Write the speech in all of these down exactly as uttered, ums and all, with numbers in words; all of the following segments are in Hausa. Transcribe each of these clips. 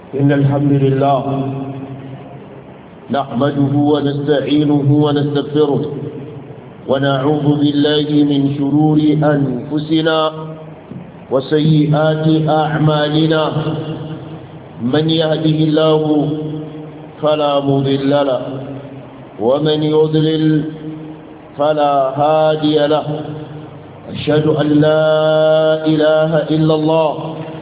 إن الحمد لله نحمده ونستعينه ونستغفره ونعوذ بالله من شرور أنفسنا وسيئات أعمالنا. من يهده الله فلا مضل له ومن يضلل فلا هادي له. أشهد أن لا إله إلا الله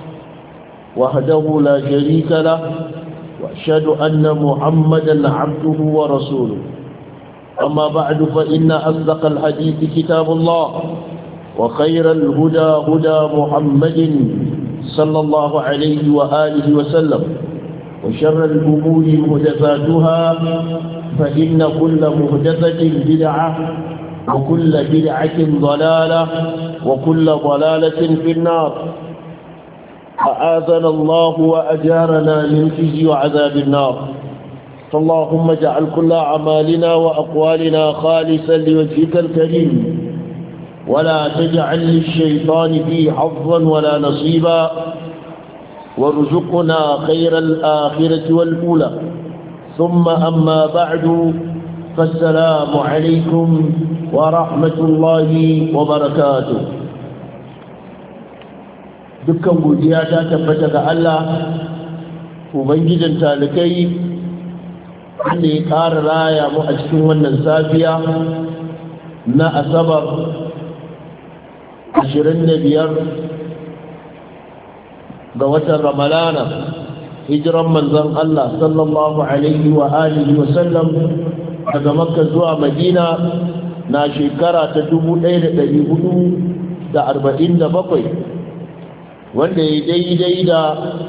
وحده لا شريك له وأشهد أن محمدا عبده ورسوله. أما بعد فإن أصدق الحديث كتاب الله وخير الهدى هدى محمد صلى الله عليه وآله وسلم وشر الأمور محدثاتها فإن كل محدثة بدعة وكل بدعة ضلالة وكل ضلالة في النار. أعاذنا الله وأجارنا من خزي وعذاب النار. فاللهم اجعل كل أعمالنا وأقوالنا خالصا لوجهك الكريم ولا تجعل للشيطان فيه حظا ولا نصيبا وارزقنا خير الآخرة والأولى. ثم أما بعد فالسلام عليكم ورحمة الله وبركاته. dukkan godiya ta tabbata ga Allah ubangijin talikai wanda ya ƙara raya mu a cikin wannan safiya na asabar ashirin da biyar ga watan ramalana hijiran manzon Allah sallallahu alaihi wa alihi wa sallam daga makka zuwa madina na shekara ta dubu ɗaya da ɗari hudu da arba'in da bakwai wanda ya daidai da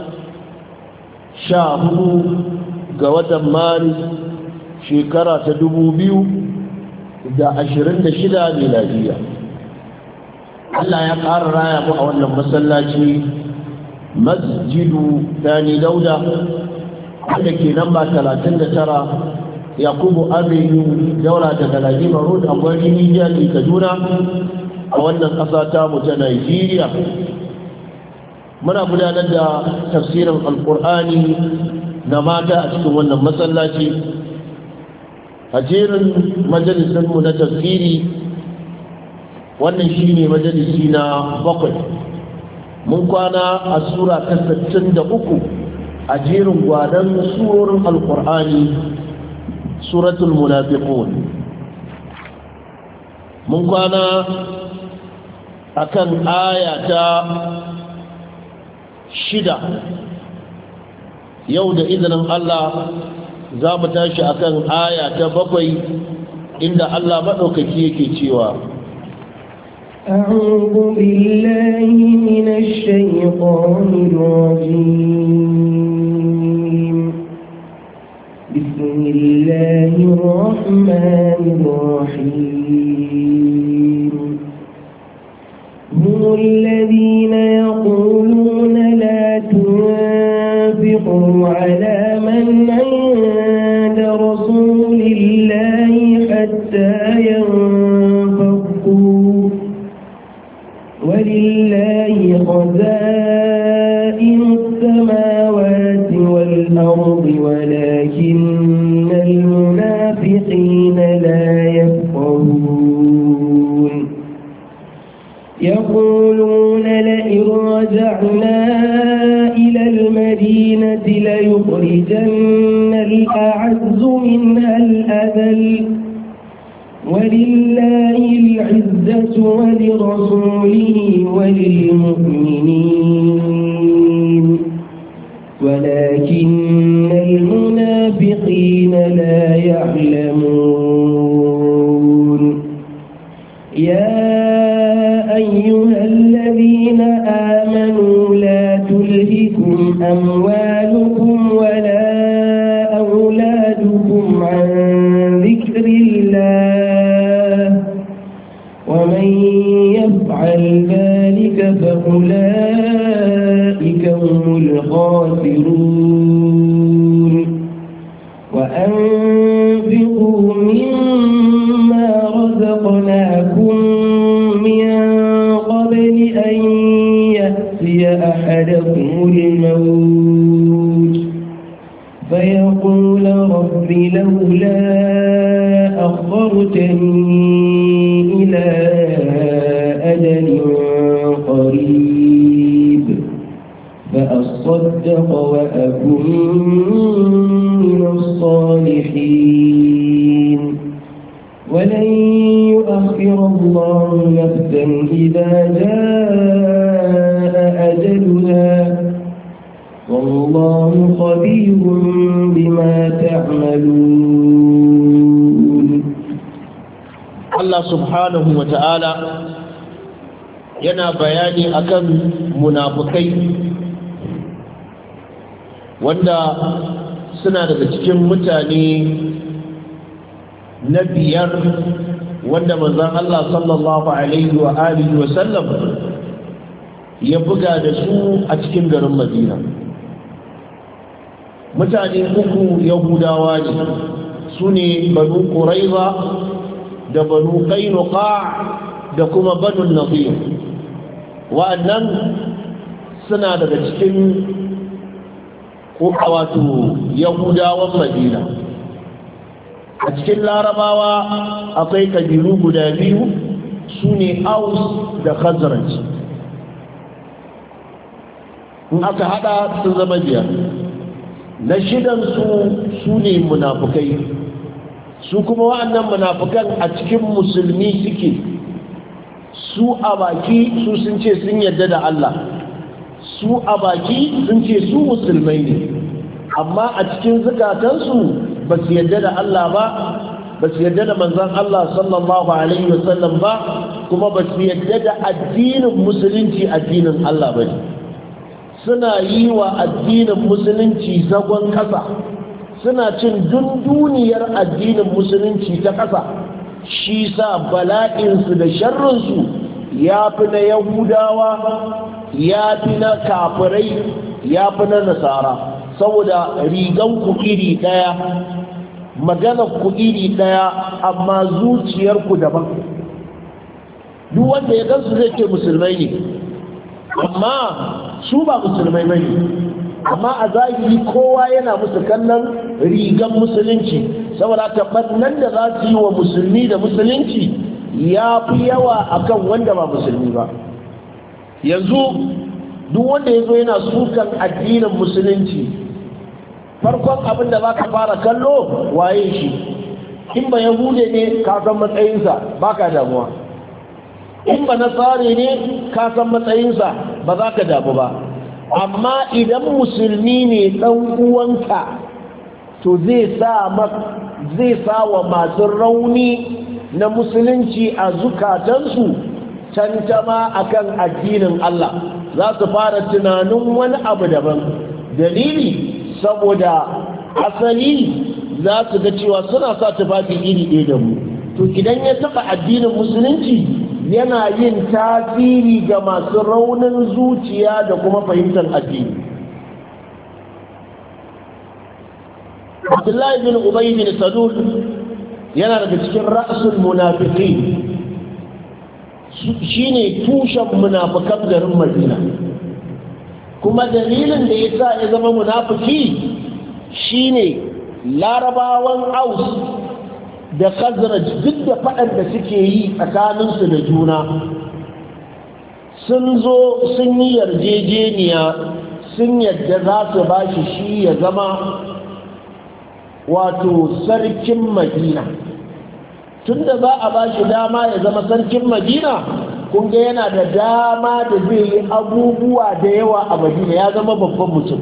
sha hudu ga watan maris shekara ta dubu biyu da ashirin da shida miladiya. Allah ya ƙara raya mu a wannan masallaci masjidu Sani Dauda wanda ke namba talatin da tara Yakubu Avenue daura daga Lagima Road a gwarin Nijiyar Kaduna a wannan ƙasa ta mu ta Nigeria. Muna gudanar da tafsirin alkur'ani na mata a cikin wannan masallaci a jerin majalisunmu na tafsiri. Wannan shi ne majalisi na bakwai. Mun kwana a sura ta sittin da uku a jerin gwadon surorin alkur'ani, suratul munafiqun. Mun kwana a kan aya ta shida. Yau da izinin Allah za mu tashi akan aya ta bakwai inda Allah maɗaukaki yake cewa أعوذ بالله من الشيطان الرجيم. بسم الله الرحمن الرحيم. هم الذين يقولون لا تنفقوا على من عند رسول الله حتى ينفقوا ولله خزائن السماوات والأرض ولكن المنافقين لا يفقهون. يقولون لئن رجعنا إلى المدينة ليخرجن الأعز منها الأذل ولله العزة ولرسوله وللمؤمنين ولكن المنافقين لا يعلمون. يا أيها الذين آمنوا لا تلهكم أموالكم ولا أولادكم عن ذكر الله ومن يفعل ذلك فأولئك هم الخاسرون. وأنفقوا مما رزقناكم من قبل أن يأتي أحدكم الموت فيقول رب لولا أخرتني إلى أجل قريب فأصدق وأكن من الصالحين ولن يؤخر الله نفسا إذا جاء أجلها والله خبير بما تعملون. الله سبحانه وتعالى yana bayani akan munafukai wanda suna daga cikin mutane na biyar wanda manzon Allah sallallahu alaihi wa alihi wa sallam ya buga da su a cikin garin Madina. Mutane uku Yahudawa ne, su ne Banu Quraiza da Banu Qainuqa da kuma Banu Nadir. Wa'annan suna daga cikin wato Yahudawan Madina. A cikin Larabawa akwai kabilu guda biyu, su ne Aus da Khazraj. In aka hada sun zama biyar. Na shidansu su ne munafukai, su kuma wa'annan munafukan a cikin musulmi suke, su a baki su sun ce sun yarda da Allah, su a baki sun ce su musulmai ne, amma a cikin zukatansu ba su yarda da Allah ba, ba su yarda da manzon Allah sallallahu alaihi wasallam ba, kuma ba su yarda da addinin musulunci addinin Allah ba ne. Suna yi wa addinin musulunci zagon ƙasa, suna cin dunduniyar addinin musulunci ta ƙasa, shi sa bala'insu da sharrinsu ya fi na Yahudawa, ya fi na kafirai, ya fi na Nasara, saboda rigan ku iri ɗaya, maganar ku iri ɗaya, amma zuciyarku daban. Duk wanda ya gansu zai ce musulmai ne, amma su ba musulmai bane, amma a zahiri kowa yana musu kallon rigan musulunci, saboda tabbatar da za su yi wa musulmi da musulunci ya fi yawa akan wanda ba musulmi ba. Yanzu duk wanda ya zo yana sukan addinin musulunci, farkon abin da za ka fara kallo waye shi. In ba yahude ne ka san matsayinsa ba ka damuwa, in ba nasare ne ka san matsayinsa ba za ka damu ba, amma idan musulmi ne ɗan uwanka to zai sa zai sa wa masu rauni na musulunci a zukatansu tantama akan addinin Allah, za su fara tunanin wani abu daban. Dalili saboda asali za su ga cewa suna sa tufafi iri ɗaya da mu, to idan ya taɓa addinin musulunci yana yin tasiri ga masu raunin zuciya da kuma fahimtar addini. Abdullahi bin Ubay bin Salul yana daga cikin ra'sul munafiqin, shine tushen munafikan garin Madina, kuma dalilin da yasa ya zama munafiki shine Larabawan Aus da Khazraj duk da faɗan da suke yi tsakaninsu da juna, sun zo sun yi yarjejeniya, sun yadda za su ba shi shi ya zama wato sarkin Madina. Tun da za a ba shi dama ya zama sarkin Madina, kun ga yana da dama da zai yi abubuwa da yawa a Madina, ya zama babban mutum.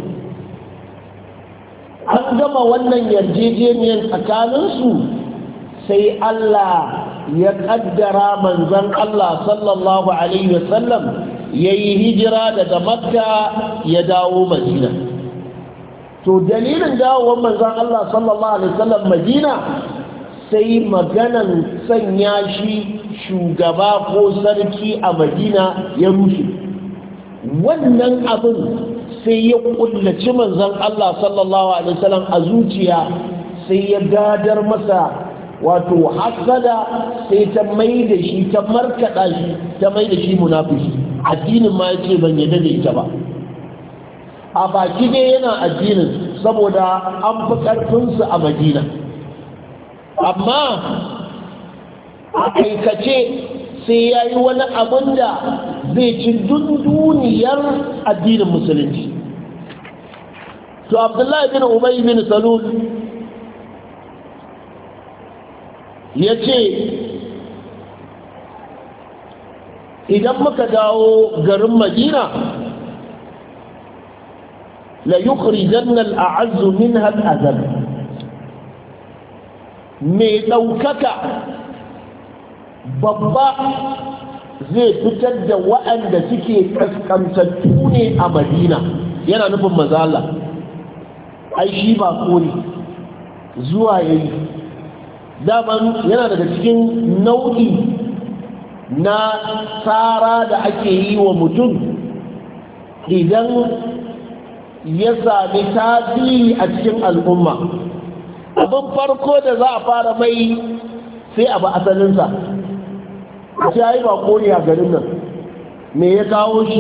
An gama wannan yarjejeniyar tsakaninsu, sai Allah ya kaddara manzon Allah sallallahu alaihi wasallam yayi hijira daga Makka ya dawo Madina. To dalilin dawowar manzon Allah sallallahu alaihi wasallam Madina, sai maganan sanya shi shugaba ko sarki a Madina ya rushe. Wannan abin sai ya kullaci manzon Allah sallallahu alaihi wasallam a zuciya, sai ya gadar masa wato hasada, sai ta mai da shi, ta markaɗa shi, ta mai da shi munafiki. Addinin ma yace ban yadda da ita ba, a baki ne yana addinin, saboda an fi ƙarfinsu a madina amma a aikace sai ya yi wani abin da zai ci dunduniyar addinin musulunci. To Abdullahi bin Ubay bin Salul ya ce idan muka dawo garin Madina la yukhrijanna al-a'azzu minha al-azal, mai ɗaukaka babba zai fitar da waɗanda suke kaskantattu ne a Madina, yana nufin manzo Allah. Ai shi ba kore zuwa yayi daman yana daga cikin nau'i na tsara da ake yi wa mutum idan ya sami tasiri a cikin al'umma. Abin farko da za a fara mai sai a ba asalinsa, sai ya yi ba kore a garin nan, me ya kawo shi?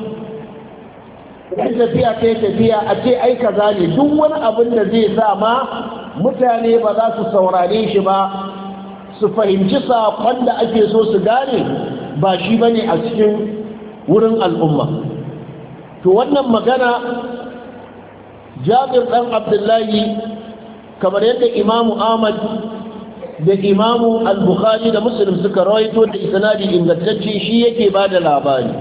in tafiya ta tafiya a ce ai kaza ne, duk wani abin da zai sa ma mutane ba za su saurare shi ba, su fahimci saƙon da ake so su gane ba shi ba ne a cikin wurin al'umma. To wannan magana Jabir ɗan Abdullahi, kamar yadda Imamu Ahmad da Imamu Al-Bukhari da Muslim suka rawaito da isnadi ingantacce, shi yake ba da labari,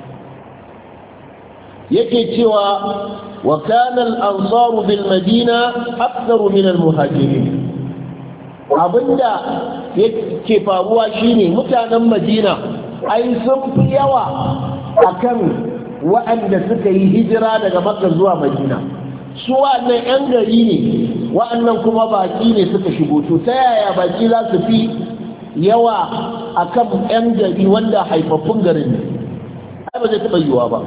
yake cewa wa kana al-ansaru bil madina aktharu min al-muhajirin. Abinda yake faruwa shine mutanen Madina ai sun fi yawa akan waɗanda suka yi hijira daga Makka zuwa Madina. Su wa'annan 'yan gari ne, wa'annan kuma baki ne suka shigo. To ta yaya baki za su fi yawa akan 'yan gari wanda haifaffun garin ne? Ai ba zai taɓa yiwuwa ba.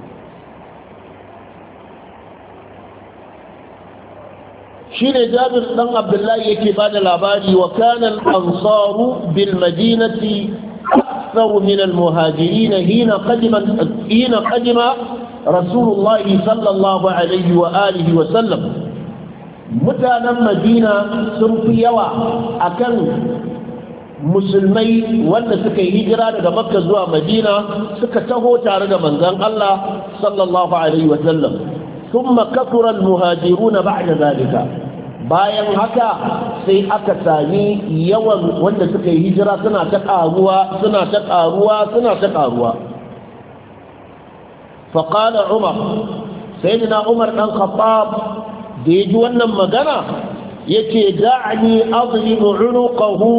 shine Jabir dan Abdullahi yake bada labari, wa kana al-ansaru bil madinati akthar min al-muhajirin hina qadima hina qadima Rasulullah sallallahu alaihi wa alihi wa sallam. Mutanen Madina sun fi yawa akan musulmai wanda suka yi hijira daga Makka zuwa Madina, suka taho tare da manzon Allah sallallahu alaihi wa sallam. thumma kathura al-muhajirun ba'da zalika. Bayan haka sai aka sami yawan wanda suka yi hijira suna ta karuwa suna ta karuwa suna ta karuwa. Faqala Umar, sayyidina Umar dan Khattab da yaji wannan magana yace da'ni adribu 'unuqahu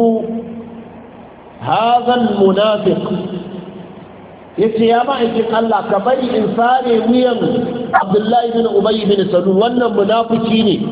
hadha al-munafiq. yace ya ma'aikin Allah ka bari in sare wuyan Abdullahi bin Ubay bin Salul, wannan munafiki ne.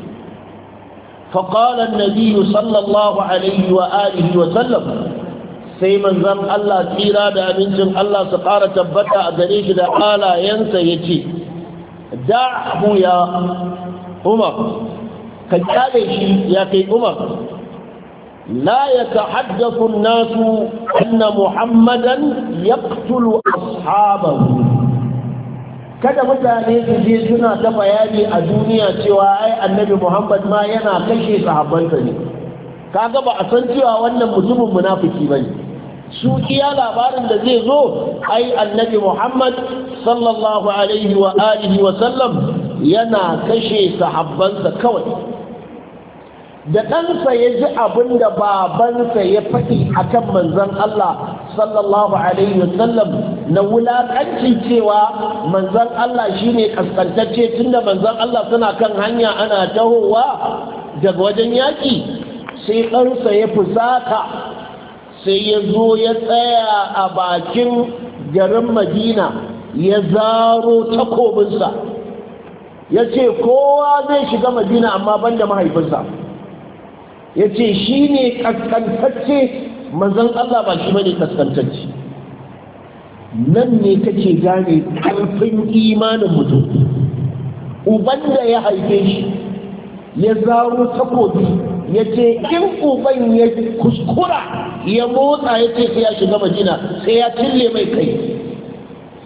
فقال النبي صلى الله عليه وآله وسلم sai manzon Allah tsira da abincin Allah su ƙara tabbata a gare shi da halayensa ya ce, da'ahu ya Umar, ka kyale shi ya kai Umar, la ya tahaddathu an-nasu anna Muhammadan yaqtulu ashabahu. Kada mutane su je suna ta bayani a duniya cewa ai annabi Muhammad ma yana kashe sahabbansa ne. Kaga ba a san cewa wannan mutumin munafiki bane. Su iya labarin da zai zo ai annabi Muhammad sallallahu alaihi wa alihi wa sallam yana kashe sahabbansa kawai. Da ɗansa ya ji abin da babansa ya faɗi akan manzon Allah sallallahu alaihi wa sallam na wulaƙanci cewa manzon Allah shine kaskantacce, tunda manzon Allah suna kan hanya ana tahowa daga wajen yaƙi, sai ɗansa ya fusata, sai ya zo ya tsaya a bakin garin Madina ya zaro takobinsa ya ce kowa zai shiga Madina amma banda mahaifinsa. Ya ce shi ne kaskantacce, manzon Allah ba shi bane kaskantacce. Nan ne kake gane ƙarfin imanin mutum. Uban da ya haife shi ya zaro takobi ya ce in uban ya kuskura ya motsa ya ce sai ya shiga Madina sai ya cille mai kai.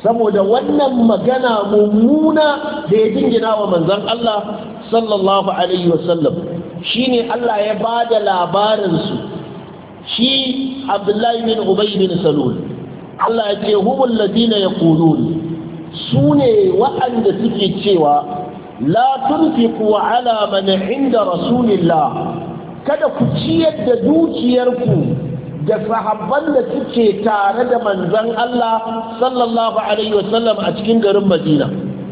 saboda wannan magana mummuna da ya jingina wa manzon Allah sallallahu alaihi wasallam shine Allah ya bada labarin su shi Abdullahi bin Ubay bin Salul Allah ya ce humul ladina yaqulun sune wa'anda suke cewa la tunfiqu ala man inda rasulillah kada ku ciyar da dukiyarku da sahabban da suke tare da manzon Allah sallallahu alaihi wasallam a cikin garin Madina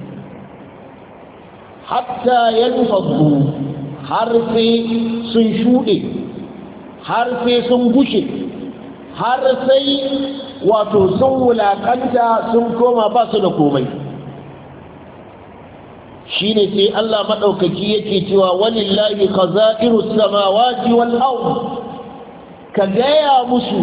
hatta yanfadu har sai sun shuɗe har sai sun gushe har sai wato sun wulakanta sun koma ba su da komai shine sai Allah madaukaki yake cewa walillahi khaza'irus samawati wal ard ka gaya musu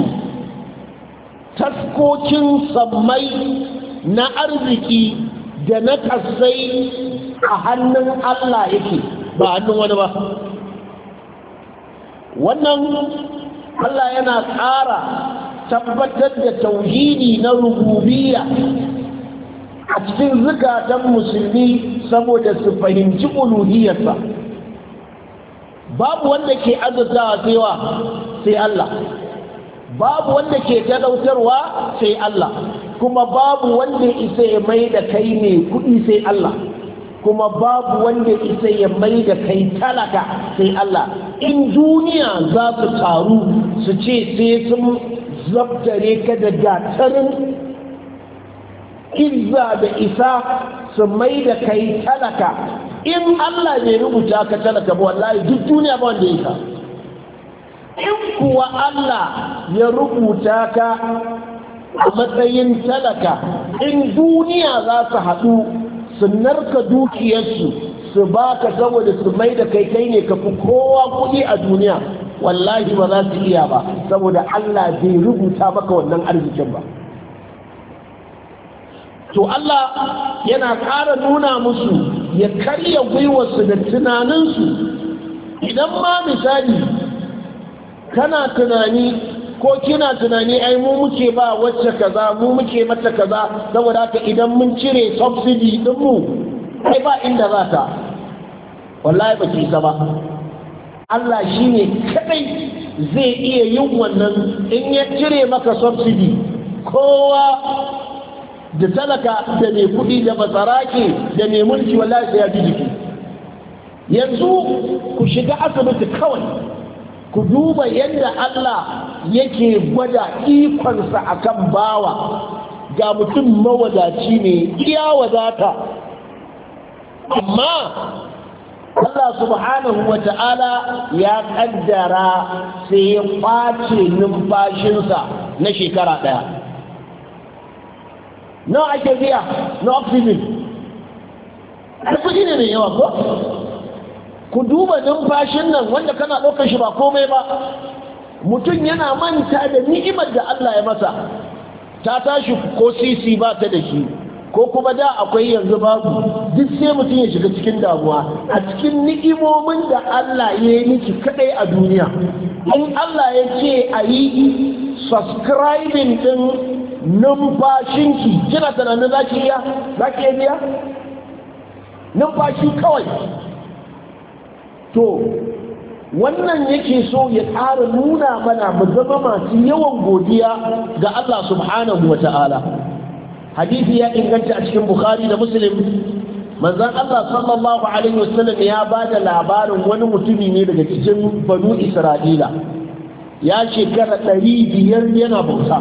taskokin sammai na arziki da na kasai a hannun Allah yake ba hannun wani ba wannan Allah yana ƙara tabbatar da tauhidi na rububiyya a cikin zukatan musulmi saboda su fahimci uluhiyarsa babu wanda ke azurtawa sai wa sai Allah babu wanda ke talautarwa sai Allah kuma babu wanda isa ya mai da kai ne kudi sai Allah kuma babu wanda isa ya mai da kai talaka sai Allah in duniya za su taru su ce sai sun zabtare ka da gatarin izza da isa su mai da kai talaka in Allah bai rubuta ka talaka ba wallahi duk duniya ba wanda yake in kuwa Allah ya rubuta ka a matsayin talaka in duniya za su haɗu su narka dukiyarsu su baka saboda su mai da kai kai ne ka fi kowa kuɗi a duniya wallahi ba za su iya ba saboda Allah bai rubuta maka wannan arzikin ba to Allah yana ƙara nuna musu ya karya gwiwarsu da tunaninsu idan ma misali kana tunani ko kina tunani ai mu muke ba wacce kaza mu muke mata kaza saboda haka idan mun cire subsidy din mu ai ba inda za ta wallahi ba ki ba Allah shine kadai zai iya yin wannan in ya cire maka subsidy kowa da talaka da mai kudi da basarake da mai mulki wallahi sai ya ji jiki yanzu ku shiga asibiti kawai ku duba yadda Allah yake gwada ikonsa akan bawa ga mutum mawadaci ne iya wadata amma Allah subhanahu wa ta'ala ya kaddara sai ya kwace numfashinsa na shekara daya nawa ake biya na oxygen kuɗi ne mai yawa ko ku duba numfashin nan wanda kana ɗaukar shi ba komai ba mutum yana manta da ni'imar da Allah ya masa ta tashi ko sisi ba ta da shi ko kuma da akwai yanzu babu duk sai mutum ya shiga cikin damuwa a cikin ni'imomin da Allah ya yi miki kadai a duniya in Allah ya ce a yi subscribing din numfashinki kina tunanin za ki iya za ki iya numfashi kawai to wannan yake so ya ƙara nuna mana mu zama masu yawan godiya ga Allah subhanahu wa ta'ala hadisi ya inganta a cikin Bukhari da Muslim manzon Allah sallallahu alaihi wasallam ya bada labarin wani mutumi ne daga cikin banu Isra'ila ya shekara ɗari biyar yana bauta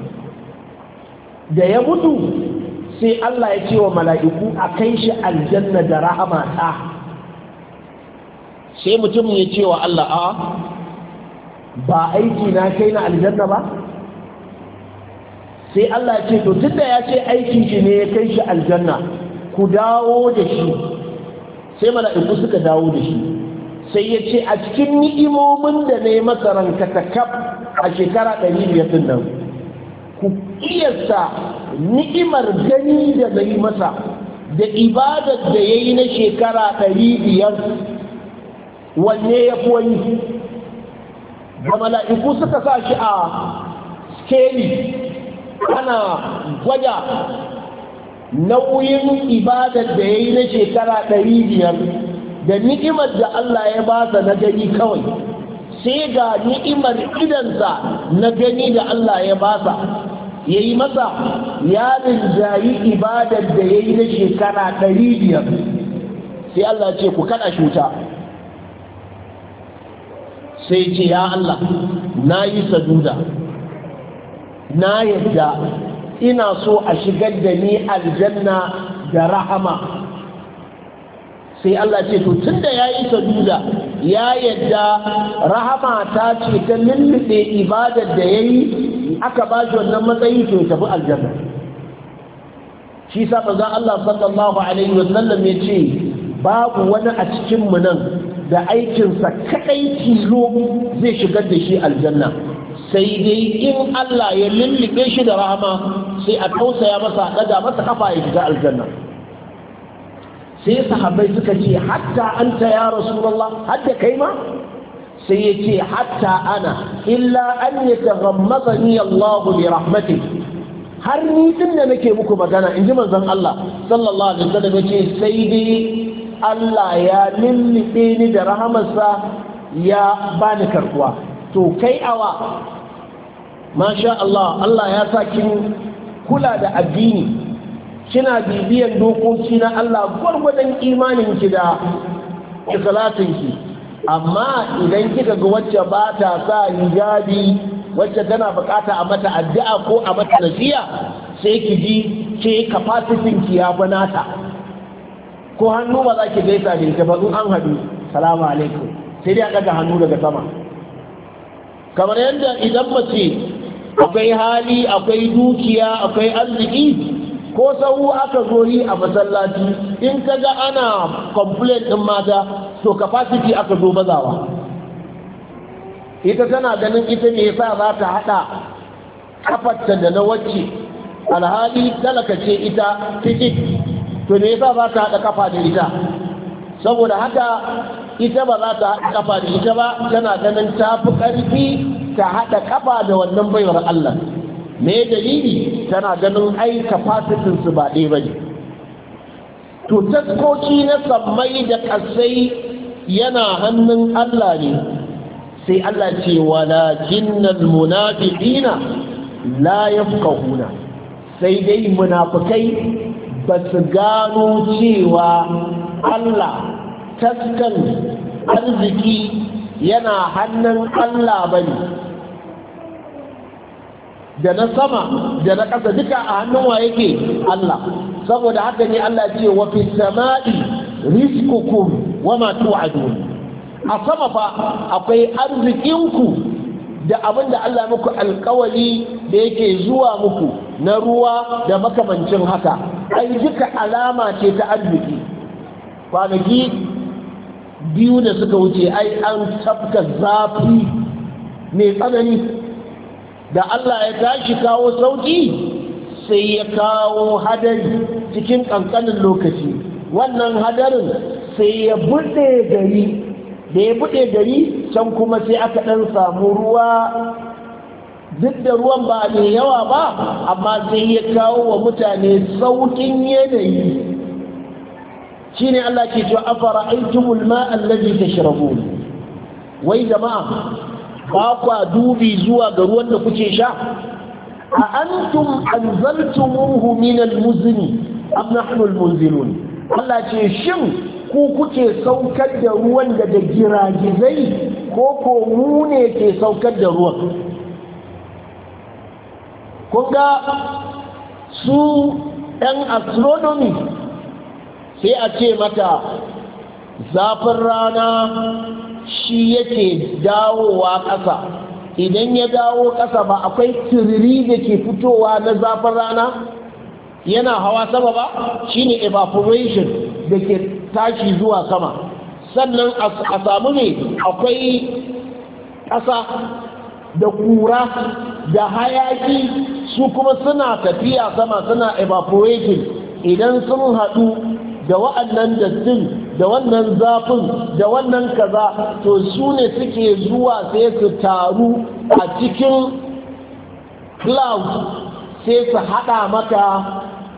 da ya mutu sai Allah ya ce wa mala'iku a kai shi aljanna da rahama ta sai mutum ya ce wa Allah a ba aiki na kai na aljanna ba sai Allah ya ce to tunda ya ce aikin shi ne ya kai shi aljanna ku dawo da shi sai mala'iku suka dawo da shi sai ya ce a cikin ni'imomin da na yi masa rankatakaf a shekara ɗari biyar din nan ku kiyasta ni'imar gani da na yi masa da ibadar da ya yi na shekara ɗari biyar wanne ya fi wani da mala'iku suka sa shi a skeli ana gwada nauyin ibadar da ya yi na shekara ɗari biyar da ni'imar da Allah ya ba sa na gani kawai sai ga ni'imar idansa na gani da Allah ya ba sa ya yi masa ya rinjayi ibadar da ya yi na shekara ɗari biyar sai Allah ce ku kada shuta sai ce ya Allah na yi saduda na yadda ina so a shigar da ni aljanna da rahama sai Allah ce to tunda ya yi saduda ya yadda rahama ta ce ta lullube ibadar da ya yi aka ba shi wannan matsayi to ya tafi aljanna shi sa manzon Allah sallallahu alaihi wasallam ya ce babu wani a cikin mu nan da aikinsa kadai tilo zai shigar da shi aljanna sai dai in Allah ya lullube shi da rahama sai a tausaya masa daga masa kafa ya shiga aljanna sai sahabbai suka ce hatta anta ya rasulullah hadda kai ma sai ya ce hatta ana illa an yataghammadani Allah bi rahmatihi har ni din da nake muku magana in ji manzon Allah sallallahu alaihi wasallam yace sai dai Allah ya lullube ni da rahamarsa ya bani karkuwa to kai awa masha Allah Allah ya sa kin kula da addini kina bibiyan dokoki na Allah gwargwadon imaninki da ikhlasinki amma idan kika ga wacce ba ta sa hijabi wacce tana bukata a mata addu'a ko a mata nasiha sai ki ji ke capacity ki ya banata ko hannu ba za ki gaisa da ita ba in an haɗu salamu alaikum sai dai a ɗaga hannu daga sama kamar yadda idan mace akwai hali akwai dukiya akwai arziki ko sahu aka zo yi a masallaci in ka ga ana complaint ɗin mata to capacity aka zo bazawa ita tana ganin ita ne yasa za ta haɗa kafarta da na wacce alhali talaka ce ita tikit to ne yasa za ta haɗa kafa da ita saboda haka ita ba za ta haɗa kafa da ita ba tana ganin ta fi ƙarfi ta haɗa kafa da wannan baiwar Allah me dalili tana ganin ai capacity su ba ɗaya bane to taskoki na sammai da ƙasai yana hannun Allah ne sai Allah ce walakinnal munafiqina la yafqahuna sai dai munafikai ba su gano cewa Allah taskan arziki yana hannun Allah bane da na sama da na ƙasa duka a hannun wa yake Allah saboda haka ne Allah ce wa fi sama'i rizqukum wa ma tu'adun a sama fa akwai arzikinku da abin da Allah muku alkawari da yake zuwa muku na ruwa da makamancin haka ai duka alama ce ta arziki kwanaki biyu da suka wuce ai an tafka zafi mai tsanani da Allah ya tashi kawo sauki sai ya kawo hadari cikin kankanin lokaci wannan hadarin sai ya buɗe gari da ya buɗe gari can kuma sai aka ɗan samu ruwa duk da ruwan ba mai yawa ba amma sai ya kawo wa mutane saukin yanayi shine Allah ke cewa afara aitumul ma'a allazi tashrabun wai jama'a ba kwa dubi zuwa ga ruwan da kuke sha a antum anzaltumuhu min almuzni am nahnu almunzilun Allah ce shin ku kuke saukar da ruwan daga giragizai ko ko mu ne ke saukar da ruwan kun ga su ɗan astronomy sai a ce mata zafin rana shi yake dawowa ƙasa idan ya dawo ƙasa ba akwai tiriri da ke fitowa na zafin rana yana hawa sama ba shine evaporation da ke tashi zuwa sama sannan a samu ne akwai ƙasa da kura da hayaki su kuma suna tafiya sama suna evaporating idan sun haɗu da wa'annan dattin da wannan zafin da wannan kaza to su ne suke zuwa sai su taru a cikin cloud sai su haɗa maka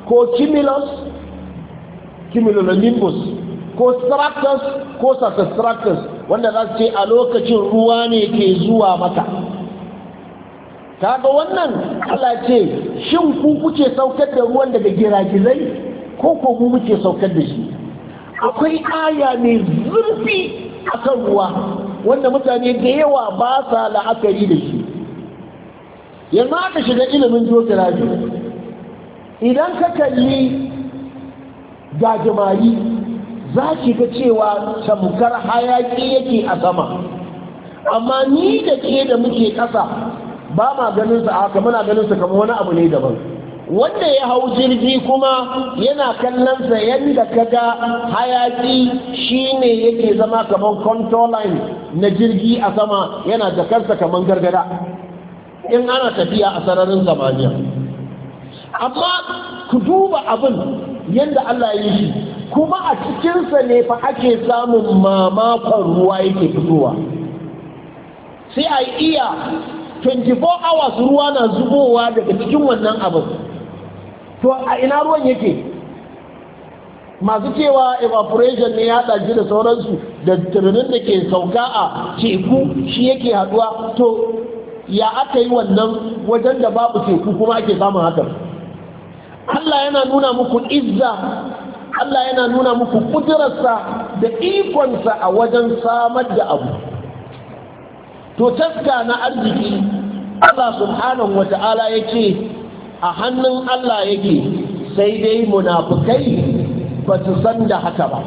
ko cumulus cumulonimbus ko stratus ko sastratus wanda za su ce a lokacin ruwa ne ke zuwa maka. Kaga wannan Allah ce shin ku kuke saukar da ruwan daga giragizai ko ko mu muke saukar da shi? Akwai aya mai zurfi akan ruwa wanda mutane da yawa ba sa la'akari da shi. Yanzu aka shiga ilimin geography, idan ka kalli gajimari za ki ga cewa tamkar hayaki yake a sama, amma ni da ke da muke ƙasa ba ma ganin sa haka, muna ganin sa kamar wani abu ne daban. Wanda ya hau jirgi kuma yana kallon sa yadda kaga hayaki shine yake zama kamar contour line na jirgi a sama, yana jakarsa kamar gargada in ana tafiya a sararin samaniya. Amma ku duba abin yadda Allah ya yi shi, kuma a cikinsa ne fa ake samun mamakon ruwa yake fitowa. Sai a iya twenty-four hours ruwa na zubowa daga cikin wannan abin. To a ina ruwan yake? Masu cewa evaporation ne ya ɗaji da sauransu da turunin da ke sauka a teku shi yake haɗuwa. To ya aka yi wannan wajen da babu teku kuma ake samun hakan? Allah yana nuna muku izza, Allah yana nuna muku kudurarsa da ikonsa a wajen samar da abu. To taska na arziki Allah subhanahu wata'ala yake a hannun Allah yake, sai dai munafukai ba su san da haka ba.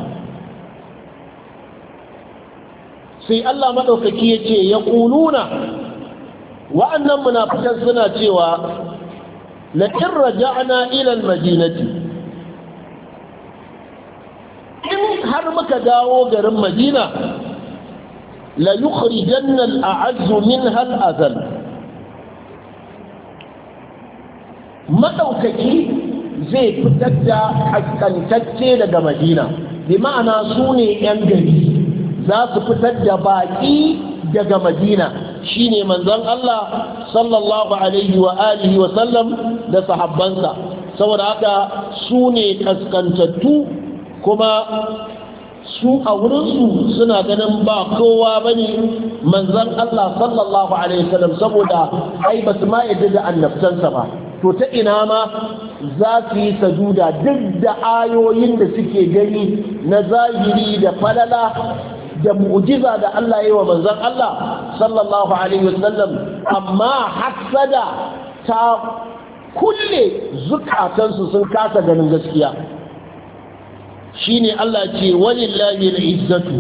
Sai Allah maɗaukaki yace ya ƙununa, wa'annan munafukan suna cewa la'in raja'na ila al-madinati, in har muka dawo garin Madina, la yukhrijanna al-a'azzu minha al-azal, madaukaki zai fitar da kaskantacce daga Madina, bi ma'ana su ne yan gari za su fitar da baki daga Madina, shine manzon Allah sallallahu alaihi wa alihi wa sallam da sahabbansa. Saboda haka su ne kaskantattu, kuma su a wurinsu suna ganin ba kowa bane manzon Allah sallallahu alaihi wa sallam, saboda ai ba su ma yadda da annabtansa ba. To ta ina ma za su yi sajuda duk da ayoyin da suke gani na zahiri da falala da mu'jiza da Allah ya yi wa manzon Allah sallallahu alaihi wasallam, amma hasada ta kulle zukatansu sun kasa ganin gaskiya. Shine Allah ce walillahi al-izzatu,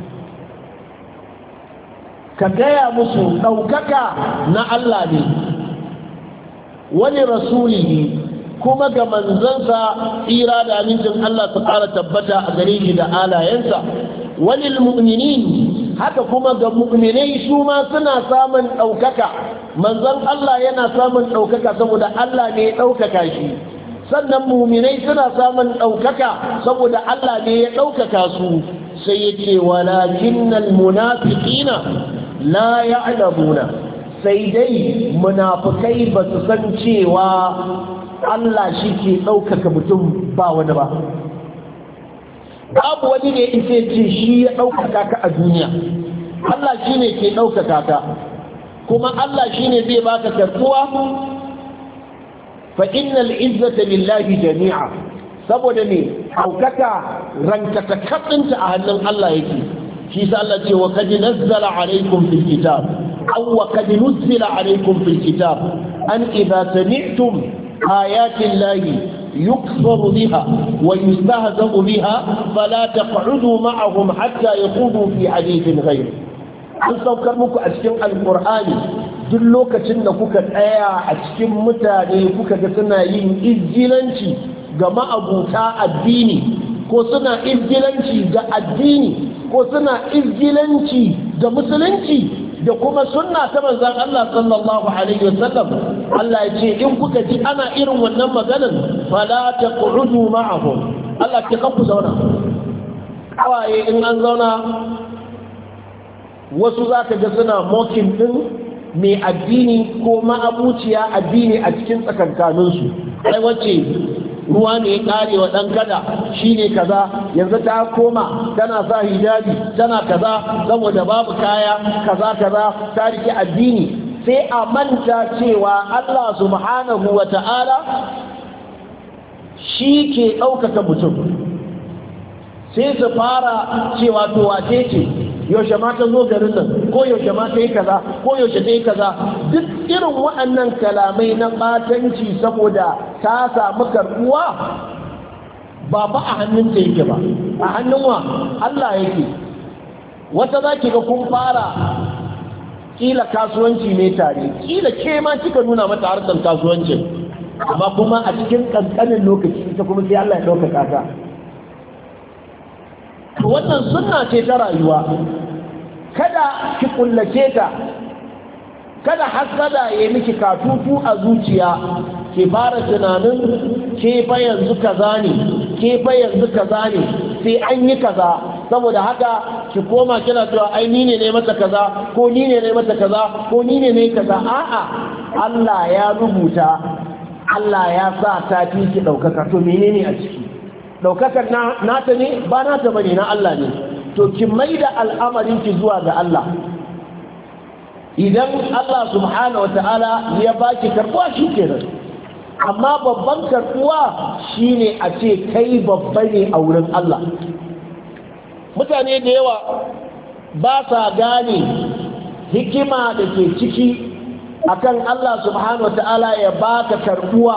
ka gaya musu ɗaukaka na Allah ne, wani rasulihi kuma ga manzansa tsira da amincin Allah su ƙara tabbata a gare shi da alayensa, wani mu'minin haka kuma ga mu'minai su ma suna samun ɗaukaka. Manzan Allah yana samun ɗaukaka saboda Allah ne ya ɗaukaka shi, sannan mu'minai suna samun ɗaukaka saboda Allah ne ya ɗaukaka su. Sai ya ce walakinnal munafiqina la ya'lamuna, sai dai munafukai ba su san cewa Allah shi ke ɗaukaka mutum ba wani ba. Babu wani ne ita ce shi ya ɗaukaka ka a duniya, Allah shi ne ke ɗaukaka ka, kuma Allah shi ne zai baka karkuwa. Fa innal izzata lillahi jami'a, saboda ne ɗaukaka rankata katsinta a hannun Allah yake. Shi sa Allah ce wa kad nazzala alaikum fil kitab أو وقد نزل عليكم في الكتاب أن إذا سمعتم آيات الله يكفر بها ويستهزأ بها فلا تقعدوا معهم حتى يخوضوا في حديث غيره. an saukar muku a cikin alkur'ani duk lokacin da kuka tsaya a cikin mutane kuka ga suna yin izgilanci ga ma'abuta addini, ko suna izgilanci ga addini, ko suna izgilanci ga musulunci da kuma sunna ta manzon Allah sallallahu alaihi wasallam, Allah ya ce in kuka ji ana irin wannan maganan fala taqudu ma'ahum, Allah ke kanku zauna. Kawaye in an zauna wasu zaka ga suna mocking din mai addini ko ma'abuciya addini a cikin tsakankaninsu. Ai wace ruwa ne ya kare wa dan kada shine kaza yanzu ta koma tana sa hijabi tana kaza saboda babu kaya kaza kaza ta rike addini sai a manta cewa Allah subhanahu wata'ala shi ke ɗaukaka mutum sai su fara cewa to wace ce yaushe ma ta zo garin nan ko yaushe ma ta yi kaza ko yaushe ta yi kaza duk irin waɗannan kalamai na ɓatanci saboda ta samu karɓuwa ba ba a hannun ta yake ba a hannun wa Allah yake. Wata za ki ga kun fara kila kasuwanci ne tare kila ke ma kika nuna mata harkar kasuwancin amma kuma a cikin kankanin lokaci ita kuma sai Allah ya ɗaukaka ta. Wannan sunna ce ta rayuwa, kada ki kullace ta, kada hasada ya miki katutu a zuciya ki fara tunanin ke fa yanzu kaza ne ke fa yanzu kaza ne sai an yi kaza saboda haka ki koma kina cewa ai ni ne ne mata kaza ko ni ne ne mata kaza ko ni ne ne kaza. A'a, Allah ya rubuta, Allah ya sa ta fi ki daukaka. To menene a ciki? daukakar na nata ne ba nata bane na Allah ne. To ki maida al'amarin ki zuwa ga Allah. Idan Allah subhanahu wataala ya baki karbuwa shikenan, amma babban karbuwa shine a ce kai babba ne a wurin Allah. Mutane da yawa ba sa gane hikima da ke ciki akan Allah subhanahu wataala ya baka karbuwa,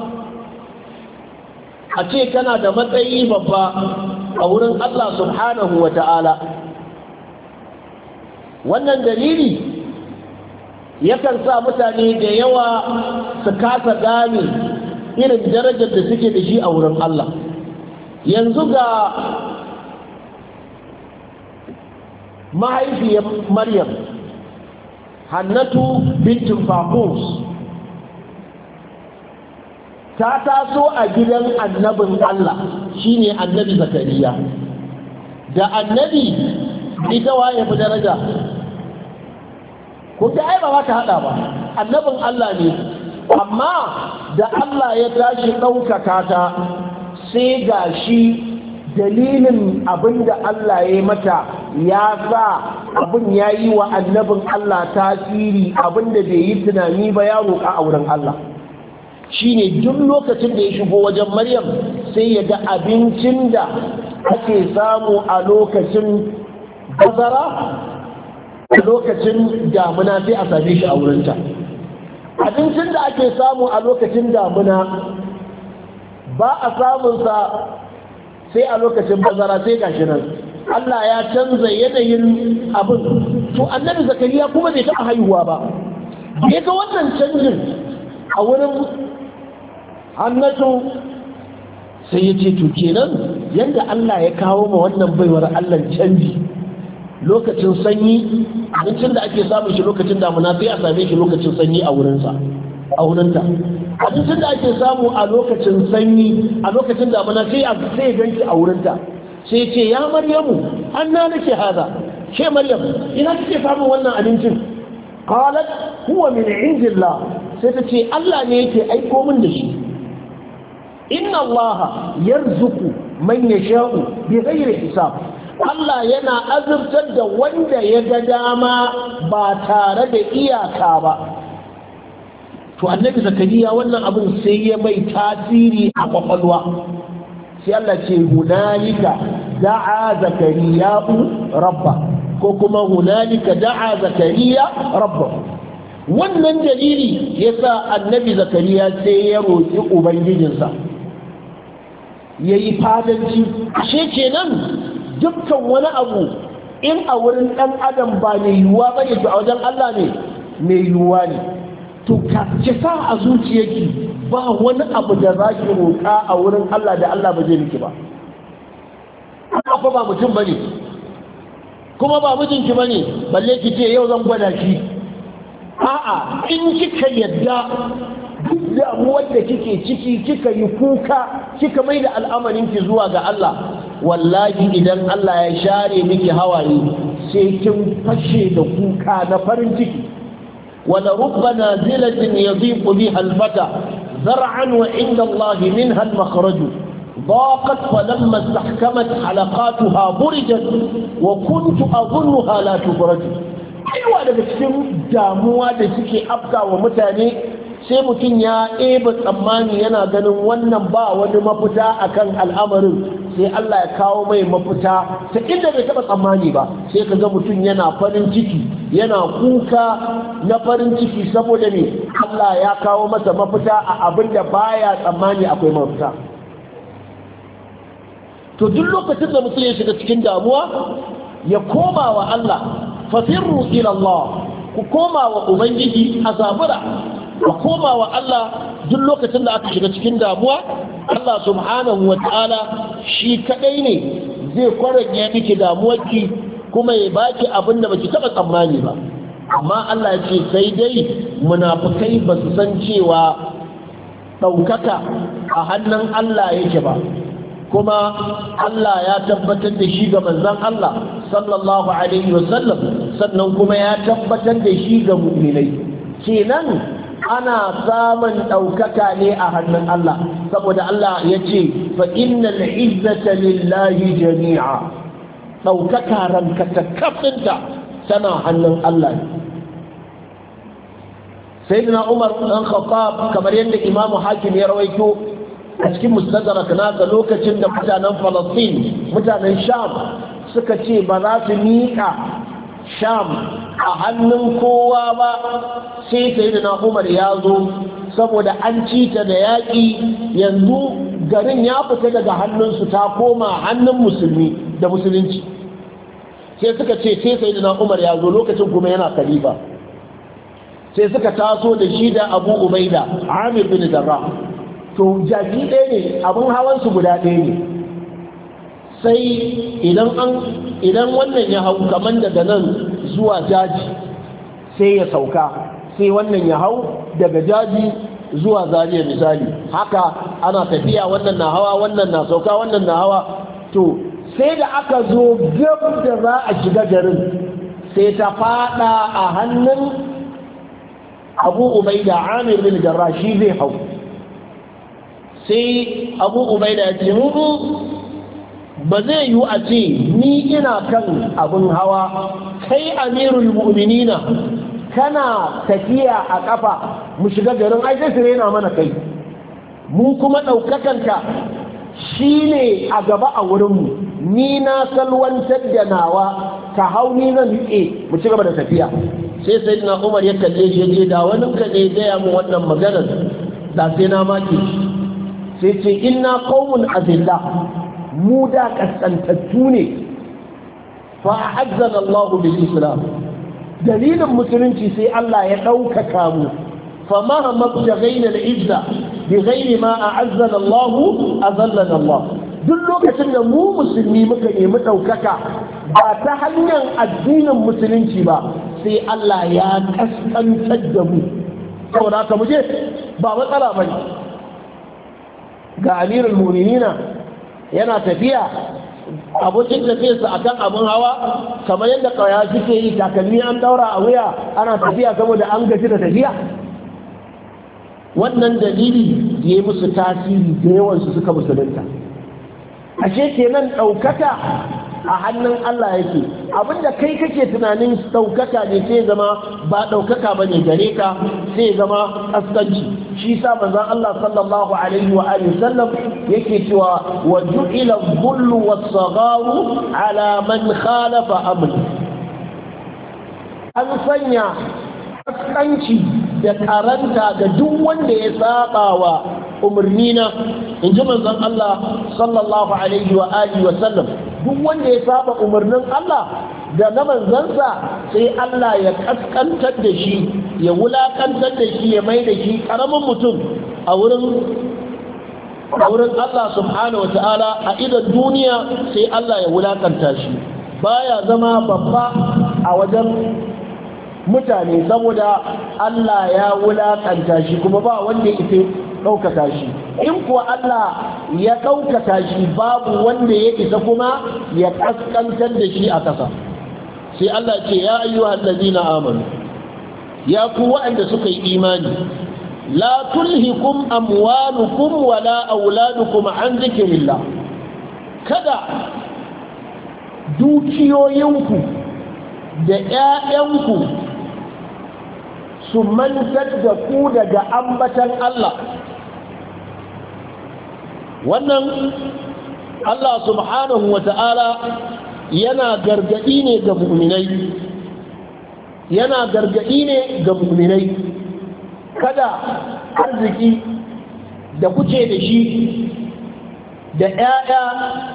a ce kana da matsayi babba a wurin Allah subhanahu wataala. Wannan dalili yakan sa mutane da yawa su kasa gane irin darajar da suke da shi a wurin Allah. Yanzu ga mahaifiyar Maryam, Hannatu bintu Faqus, ta taso a gidan annabin Allah shine annabi Zakariya. Da annabi ita waye fi daraja? ko ta ai ba ta hada ba, annabin Allah ne, amma da Allah ya tashi ɗaukaka ta sai ga shi dalilin abinda Allah ya mata ya sa abin ya yi wa annabin Allah tasiri, abinda bai yi tunani ba ya roƙa a wurin Allah. Shi ne duk lokacin da ya shigo wajen Maryam sai ya ga abincin da ake samu a lokacin bazara a lokacin damuna sai a same shi a wurinta. Abincin da ake samu a lokacin damuna ba a samunsa sai a lokacin bazara sai gashi nan Allah ya canza yanayin abin. To annabi Zakariya kuma bai taɓa haihuwa ba, ya ga wannan canjin a wurin Hannatu sai ya ce to kenan yadda Allah ya kawo ma wannan baiwar Allah canji lokacin sanyi, abincin da ake samun shi lokacin damuna sai a same shi lokacin sanyi a wurinsa a wurinta. Abincin da ake samu a lokacin sanyi a lokacin damuna sai a sai ganki a wurinta. Sai ce ya Maryamu anna nake hada, ke Maryam ina kike samun wannan abincin? Qalat huwa min indillah, sai ta ce Allah ne yake aiko min da shi. Inna Allah yarzuqu man yasha'u bighairi hisab, Allah yana azurtar da wanda ya ga dama ba tare da iyaka ba. To annabi Zakariya wannan abin sai ya mai tasiri a kwakwalwa. Sai Allah ce hunalika da'a Zakariya'u rabba, ko kuma hunalika da'a Zakariya rabba. Wannan dalili yasa annabi Zakariya sai ya roƙi ubangijinsa, yayi fadanci. Ashe kenan dukkan wani abu in a wurin ɗan adam ba mai yiwuwa ba ne, to a wajen Allah ne mai yiwuwa ne. To ka ki sa a zuciyarki ba wani abu da za ki roƙa a wurin Allah da Allah ba zai miki ba. Amma ba mutum ba ne, kuma ba mijinki ba ne balle ki ce yau zan gwada shi. A'a, in kika yadda duk damuwar da kike ciki kika yi kuka kika mai da al'amarinki zuwa ga Allah, wallahi idan Allah ya share miki hawaye sai kin fashe da kuka na farin ciki. wala rubba nazilatin yadhiqu biha al-fata zar'an wa inda Allah minha al-makhraj ضاقت فلما استحكمت حلقاتها برجت وكنت أظنها لا تبرج aiwa daga cikin damuwa da suke afka wa mutane sai mutum ya eba tsammani yana ganin wannan ba wani mafita akan al'amarin sai Allah ya kawo mai mafita ta inda bai taba tsammani ba sai kaga mutum yana farin ciki yana kuka na farin ciki saboda ne Allah ya kawo masa mafita a abin da baya tsammani akwai mafita. To duk lokacin da mutum ya shiga cikin damuwa ya koma wa Allah, fafirru ila Allah, ku koma wa Ubangiji a zabura, ku koma wa Allah duk lokacin da aka shiga cikin damuwa, Allah subhanahu wa ta'ala shi kadai ne zai kwarage miki damuwarki kuma ya baki abin da baki taba tsammani ba. Amma Allah ya ce sai dai munafukai ba su san cewa ɗaukaka a hannun Allah yake ba. kuma Allah ya tabbatar da shi ga manzon Allah sallallahu alaihi wasallam sannan kuma ya tabbatar da shi ga mu'minai kenan ana samun ɗaukaka ne a hannun Allah saboda Allah ya ce fa innal izzata lillahi jami'a ɗaukaka ranka ta kafinta tana hannun Allah sayyidina Umar dan Khattab kamar yadda Imam Hakim ya rawaito a cikin mustadrak nasa lokacin da mutanen Falastin mutanen Sham suka ce ba za su miƙa Sham a hannun kowa ba sai sayyidina Umar ya zo saboda an ci ta da yaƙi yanzu garin ya fita daga hannunsu ta koma hannun musulmi da musulunci sai suka ce sai sayyidina Umar ya zo lokacin kuma yana khalifa sai suka taso da shi da Abu Ubaida Amir bin Jarrah to jaki ɗaya ne abin hawansu guda ɗaya ne sai idan an idan wannan ya hau kaman daga nan zuwa jaji sai ya sauka sai wannan ya hau daga jaji zuwa zariya misali haka ana tafiya wannan na hawa wannan na sauka wannan na hawa to sai da aka zo gab da za a shiga garin sai ta fada a hannun Abu Ubaida Amir bin Jarrah shi zai hau sai Abu Ubaida ya ce mu ba zai yi a ce ni ina kan abin hawa kai amirul mu'minina kana tafiya a kafa mu shiga garin ai sai sire na mana kai mu kuma daukakanka shine a gaba a wurinmu ni na salwantar da nawa ka hau ni zan riƙe mu ci gaba da tafiya sai sayyidina Umar ya kalle shi je da wani ka ne gaya mu wannan maganar da sai na maki sai ce inna qaumun azilla mu da kasantattu ne fa azzana Allah bil islam dalilin musulunci sai Allah ya ɗaukaka mu fa ma mabtaghaina al izza bi ghairi ma a'azzana Allah azallana Allah duk lokacin da mu musulmi muka nemi ɗaukaka ba ta hanyar addinin musulunci ba sai Allah ya kaskantar da mu saboda haka muje ba matsala bane ga amirul mu'minina yana tafiya abokin tafiyarsa a kan abin hawa kamar yadda kawaya suke yi takalmi an daura a wuya ana tafiya saboda an gaji da tafiya wannan dalili ya yi musu tasiri da yawansu suka musulunta ashe kenan ɗaukaka a hannun Allah yake abinda kai kake tunanin ɗaukaka ne sai zama ba ɗaukaka ba ne gare ka sai zama ƙasƙanci shi sa manzon Allah sallallahu alaihi wa alihi sallam yake cewa wa ju'ila dhullu was-sagharu ala man khalafa amri an sanya ƙasƙanci da karanta ga duk wanda ya saba wa umarnina in ji manzon Allah sallallahu alaihi wa alihi wa sallam duk wanda ya saba umarnin Allah da na manzansa sai Allah ya kaskantar da shi ya wulakantar da shi ya mai da shi karamin mutum a wurin a wurin Allah subhanahu wa ta'ala a idan duniya sai Allah ya wulakanta shi baya zama babba a wajen mutane saboda Allah ya wulakanta shi kuma ba wanda ya ɗaukaka shi in kuwa Allah ya ɗaukaka shi babu wanda ya isa kuma ya ƙasƙantar da shi a ƙasa sai Allah ce ya ayyuhal ladina amanu ya ku waɗanda suka yi imani la tulhikum amwalukum wala auladukum an zikrillah kada dukiyoyinku da ƴaƴanku su mantar da ku daga ambatan Allah. Wannan Allah subhanahu wa ta'ala yana gargadi ne ga mu'minai yana gargadi ne ga mu'minai kada arziki da kuke da shi da ƴaƴa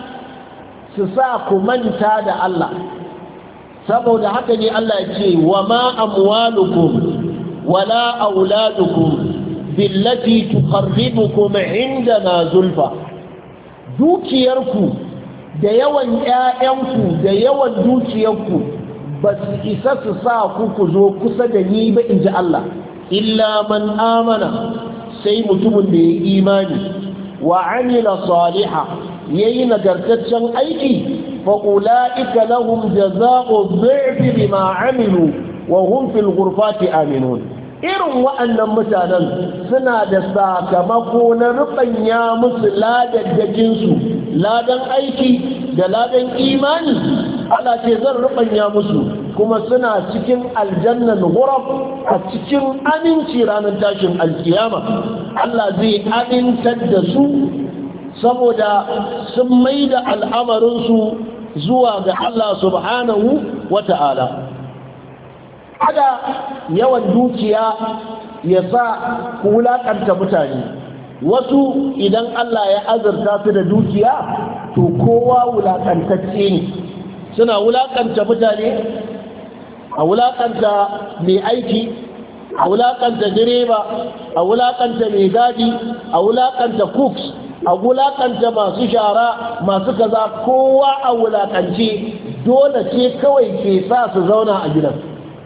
su sa ku manta da Allah. Saboda haka ne Allah ya ce wa ma amwalukum wala auladukum billati tuqarribukum indana zulfa. Dukiyarku da yawan ƴaƴanku da yawan dukiyarku ba su isa su sa ku ku zo kusa da ni ba in ji Allah, illa man amana, sai mutumin da ya imani wa amila saliha yayi nagartaccen aiki fa ulaika lahum jazaa'u dhi'fi bima amilu wa hum fil ghurfati aminun. Irin wa'annan mutanen suna da sakamako na rubanya musu ladaddakin su, ladan aiki da ladan imani. Allah ce zan rubanya musu, kuma suna cikin aljannan ghuraf a cikin aminci ranar tashin alkiyama. Allah zai amintar da su saboda sun maida al'amarinsu zuwa ga Allah subhanahu wa ta'ala. Kada yawan dukiya ya sa ku wulaƙanta mutane. Wasu idan Allah ya azurta su da dukiya to kowa wulaƙantacce ne. Suna wulaƙanta mutane, a wulaƙanta mai aiki, a wulaƙanta direba, a wulaƙanta mai gadi, a wulaƙanta cooks, a wulaƙanta masu shara, masu kaza, kowa a wulaƙance. Dole ce kawai ke sa su zauna a gidan.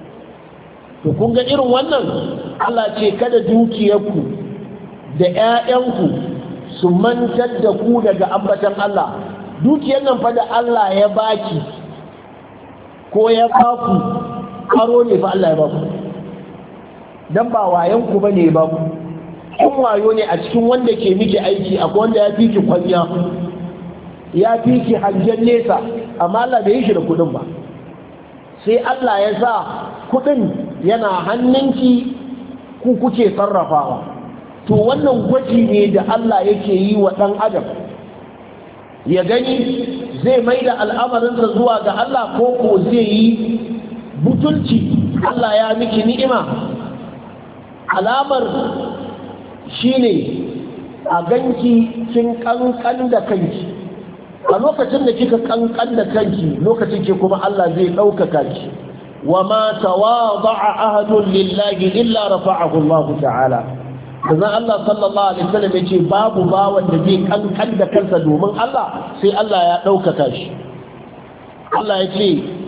To kun ga irin wannan, Allah ce kada dukiyarku da ƴaƴanku su mantar da ku daga ambatan Allah. Dukiyar nan fa da Allah ya baki ko ya baku, aro ne fa Allah ya baku, dan ba wayanku bane ba ku. In wayo ne a cikin wanda ke miki aiki, akwai wanda ya fi ki kwanya, ya fi ki hangen nesa, amma Allah bai yi shi da kudin ba. Sai Allah ya sa kudin yana hannunki, ku kuke sarrafawa. To wannan gwaji ne da Allah yake yi wa ɗan adam, ya gani zai mai da al'amarinsa zuwa ga Allah ko ko zai yi butulci. Allah ya miki ni'ima, alamar shine a ganki kin kankan da kanki. A lokacin da kika kankan da kanki, lokacin ke kuma Allah zai ɗaukaka ki. wa ma tawada'a ahadun lillahi illa rafa'ahu Allah ta'ala. Yanzu Allah sallallahu alaihi wasallam yace babu bawan da zai kankan da kansa domin Allah sai Allah ya ɗaukaka shi. Allah ya ce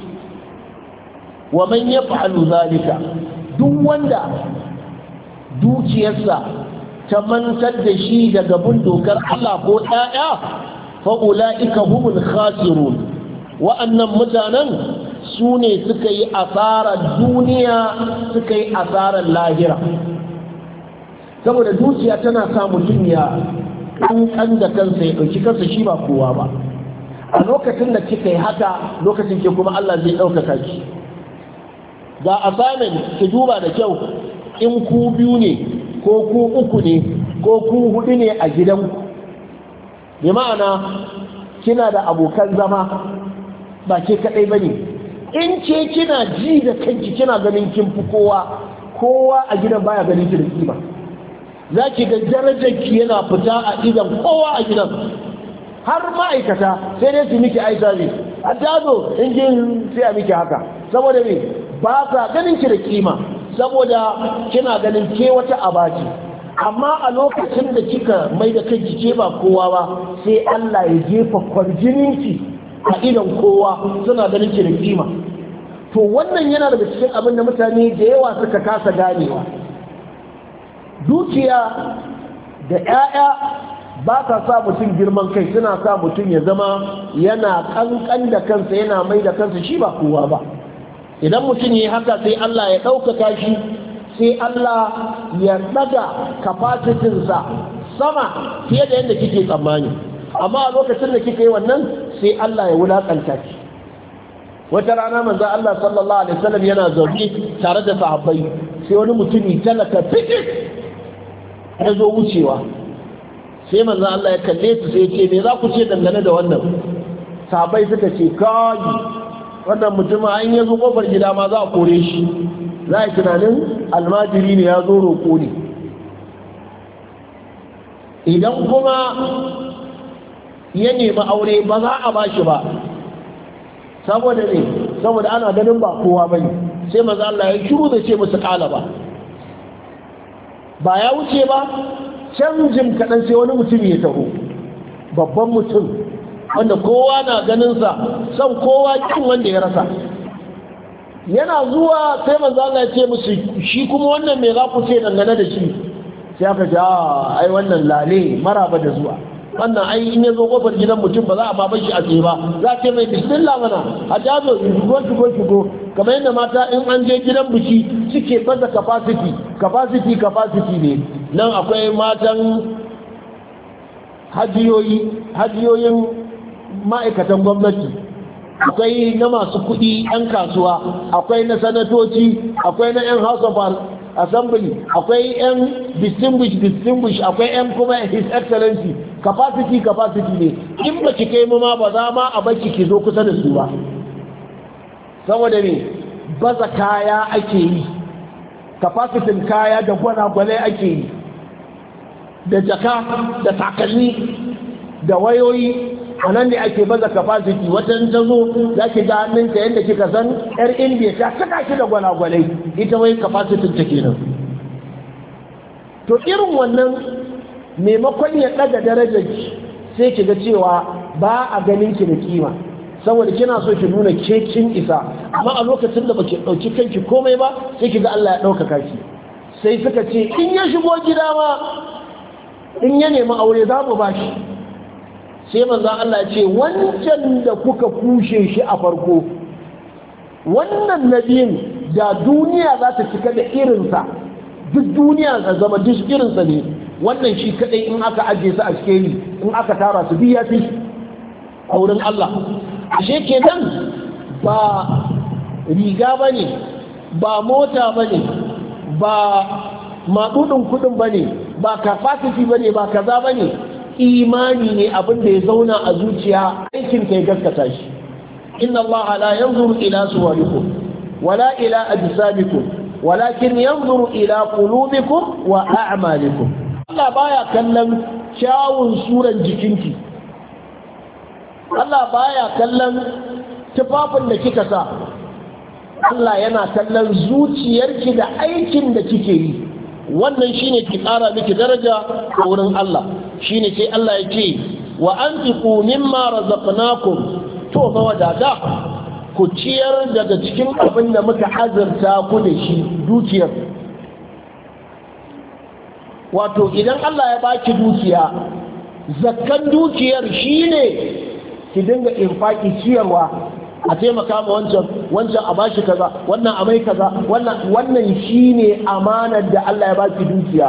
wa man yaf'alu zalika, duk wanda dukiyarsa ta mantar da shi daga bin dokar Allah ko ɗaya, fa ulaika humul khasirun. Wa'annan mutanen su ne suka yi asarar duniya, suka yi asarar lahira. Saboda dukiya tana sa mutum ya kankan da kansa, ya ɗauki kansa shi ba kowa ba. A lokacin da kika yi haka, lokacin ke kuma Allah zai ɗaukaka ki. Ga assignment ki duba da kyau, in ku biyu ne ko ku uku ne ko ku hudu ne a gidanku, bi ma'ana kina da abokan zama, ba ke kaɗai ba ne. In ce kina ji da kanki kina ganin kin fi kowa, kowa a gidan baya ganin ki da kima. Za ki ga darajarki yana fita a idan kowa a gidan, har ma'aikata sai dai su miki aisa ne a tazo in ji sai a miki haka. Saboda me? Ba sa ganin ki da kima, saboda kina ganin ke wata abaci. Amma a lokacin da kika mai da kanki ke ba kowa ba, sai Allah ya jefa kwarjininki a idan kowa, suna ganin ki da kima. To wannan yana daga cikin abin da mutane da yawa suka kasa ganewa. Dukiya da 'ya'ya ba sa sa mutum girman kai, suna sa mutum ya zama yana kankan da kansa, yana mai da kansa shi ba kowa ba. Idan mutum yi haka sai Allah ya ɗaukaka shi, sai Allah ya daga kapasitinsa sama fiye da yadda kike tsammani. Amma a lokacin da kika yi wannan sai Allah ya wulakanta ki. Wata rana manzo Allah sallallahu alaihi wasallam yana zaune tare da sahabbai, sai wani mutumi talaka fikik ya zo wucewa. Sai manzo Allah ya kalle su sai ya ce me za ku ce dangane da wannan? Sahabbai suka ce kai wannan mutum an ya zo kofar gida ma za a kore shi, za a tunanin almajiri ne ya zo roƙo ne. Idan kuma ya nemi aure ba za a ba shi ba, saboda ne saboda ana ganin ba kowa bane. Sai maza Allah ya shiru da ce musu kala ba ba ya wuce ba, can jim kaɗan sai wani mutum ya taho, babban mutum wanda kowa na ganinsa, son kowa kin wanda ya rasa. Yana zuwa sai maza Allah ya ce musu shi kuma wannan mai za ku ce dangane da shi? Sai aka ce ai wannan lale maraba da zuwa, wannan ai in ya zo kofar gidan mutum ba za a baban shi a tsaye ba, za a ce mai bismillah mana a jazo shigo shigo shigo, kamar yadda mata in an je gidan biki suke baza capacity capacity capacity ne. Nan akwai matan hajiyoyi hajiyoyin ma'aikatan gwamnati, akwai na masu kuɗi 'yan kasuwa, akwai na sanatoci, akwai na 'yan house of assembly, akwai 'yan distinguished distinguished, akwai 'yan kuma his excellency. Capacity capacity ne, in ba ki kai ma ba za ma a baki ki zo kusa da su ba, saboda ne baza kaya ake yi, capacity kaya da gwanagwale ake yi, da jaka da takalmi da wayoyi, a nan ne ake baza capacity. Watan ta zo za ki ga hannunta yadda kika san yar indiya ta saka shi da gwanagwalai, ita wai capacity ta kenan. To irin wannan maimakon ya daga darajar sai ki ga cewa ba a ganin ki da kima, saboda kina so ki nuna ke kin isa, amma a lokacin da baki dauki kanki komai ba sai ki ga Allah ya dauka ki. Sai suka ce in ya shigo gida ma in ya nemi aure za mu bashi. Sai manzo Allah ya ce wancan da kuka kushe shi a farko, wannan nabiyin da duniya za ta cika da irinsa, duk duniya ta zama duk irinsa ne, wannan shi kadai in aka ajiye su a cikeli in aka tara su biya fi a wurin Allah. Ashe kenan ba riga bane, ba mota bane, ba maɗuɗin kuɗin bane, ba capacity bane, ba kaza bane, imani ne abin da ya zauna a zuciya, aikin ka ya gaskata shi. Inna Allah la yanzuru ila suwarikum wala ila ajsamikum walakin yanzuru ila qulubikum wa a'malikum. Allah baya kallon kyawun suran jikinki, Allah baya kallon tufafin da kika sa, Allah yana kallon zuciyarki da aikin da kike yi. Wannan shine ki ƙara miki daraja a wurin Allah. Shine sai Allah ya ce wa anfiqu mimma razaqnakum, to mawadata ku ciyar daga cikin abin da muka azurta ku da shi, dukiyar. Wato idan Allah ya baki dukiya, zakkan dukiyar shine ki dinga infaki, ciyarwa, a taimaka ma wancan wancan a bashi kaza, wannan a mai kaza, wannan wannan shine amanar da Allah ya baki dukiya.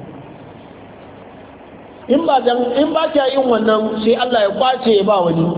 In ba dan in ba ki yin wannan sai Allah ya kwace ya ba wani.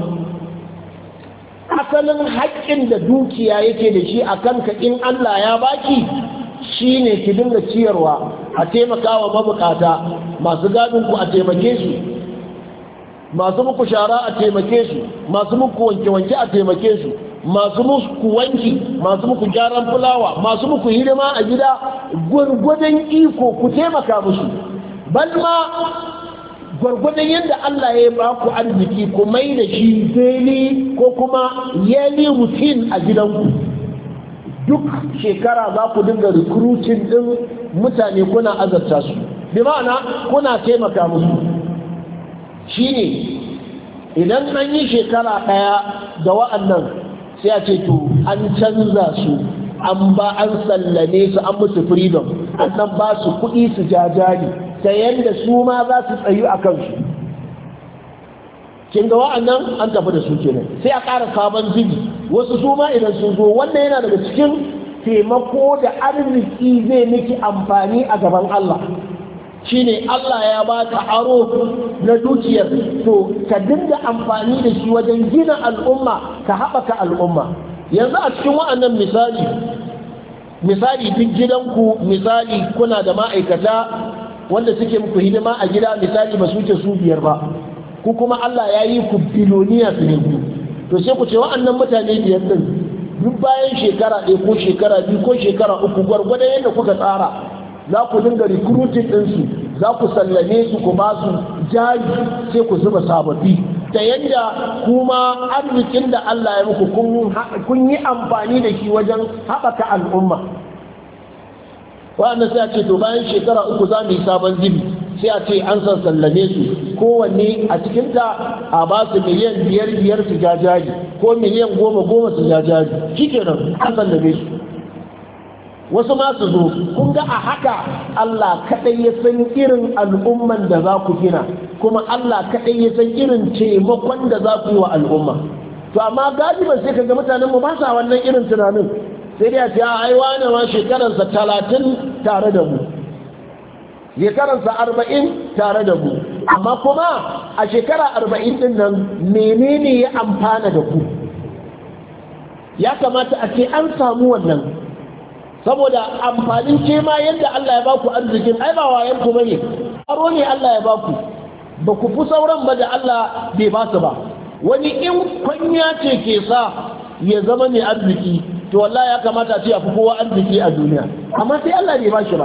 Asalin haƙƙin da dukiya yake da shi a kanka in Allah ya baki shine ki dinga ciyarwa, a taimaka wa mabukata, masu gadin ku a taimake su, masu muku shara a taimake su, masu muku wanke-wanke a taimake su, masu muku wanki, masu muku gyaran fulawa, masu muku hidima a gida, gwargwadon iko ku taimaka musu. Balma gwargwadon yadda Allah ya ba ku arziki ku mai da shi daily ko kuma yearly routine a gidanku. Duk shekara za ku dinga recruiting din mutane kuna azarta su, bi ma'ana kuna taimaka musu. Shine idan an yi shekara ɗaya da wa'annan sai a ce to an canza su, an ba an sallame su, an musu freedom, an nan ba su kuɗi su jajari ta yadda su ma za su tsayu a kansu. kin ga wa'annan an tafi da su kenan, sai a ƙara sabon zubi wasu su ma idan sun zo. Wannan yana daga cikin taimako da arziki zai miki amfani a gaban Allah shine Allah ya baka aro na dukiyar to ka dinga amfani da shi wajen gina al'umma ka haɓaka al'umma. Yanzu a cikin wa'annan misali misali duk gidanku misali kuna da ma'aikata wanda suke muku hidima a gida misali ba su ke su biyar ba ku kuma Allah ya yi ku biloniya su ne ku to sai ku ce wa'annan mutane biyar din duk bayan shekara ɗaya ko shekara biyu ko shekara uku gwargwadon yadda kuka tsara za ku dinga recruiting ɗinsu za ku sallame su ku ba su jari sai ku zuba sababbi ta yadda kuma arzikin da Allah ya muku kun yi amfani da shi wajen haɓaka al'umma. Wa'anda sai a ce to bayan shekara uku za mu yi sabon zibi sai a ce an san sallame su kowanne a cikinta a ba su miliyan biyar biyar su jajari ko miliyan goma goma su jajari shi kenan an sallame su. Wasu ma su zo kun ga a haka Allah kaɗai ya san irin al'umman da za ku gina kuma Allah kaɗai ya san irin taimakon da za ku yi wa al'umma. To amma galiban sai ka ga mutanen mu ba sa wannan irin tunanin sai dai a ce ai wane ma shekararsa talatin tare da mu shekararsa arba'in tare da mu amma kuma a shekara arba'in din nan menene ya amfana da ku ya kamata a ce an samu wannan saboda amfanin ce ma yadda Allah ya baku arzikin ai ba wayan ku bane aro ne Allah ya baku ba ku fi sauran ba da Allah bai ba su ba wani in kwanya ce ke sa ya zama mai arziki to wallahi ya kamata a ce a fi kowa arziki a duniya amma sai Allah bai ba shi ba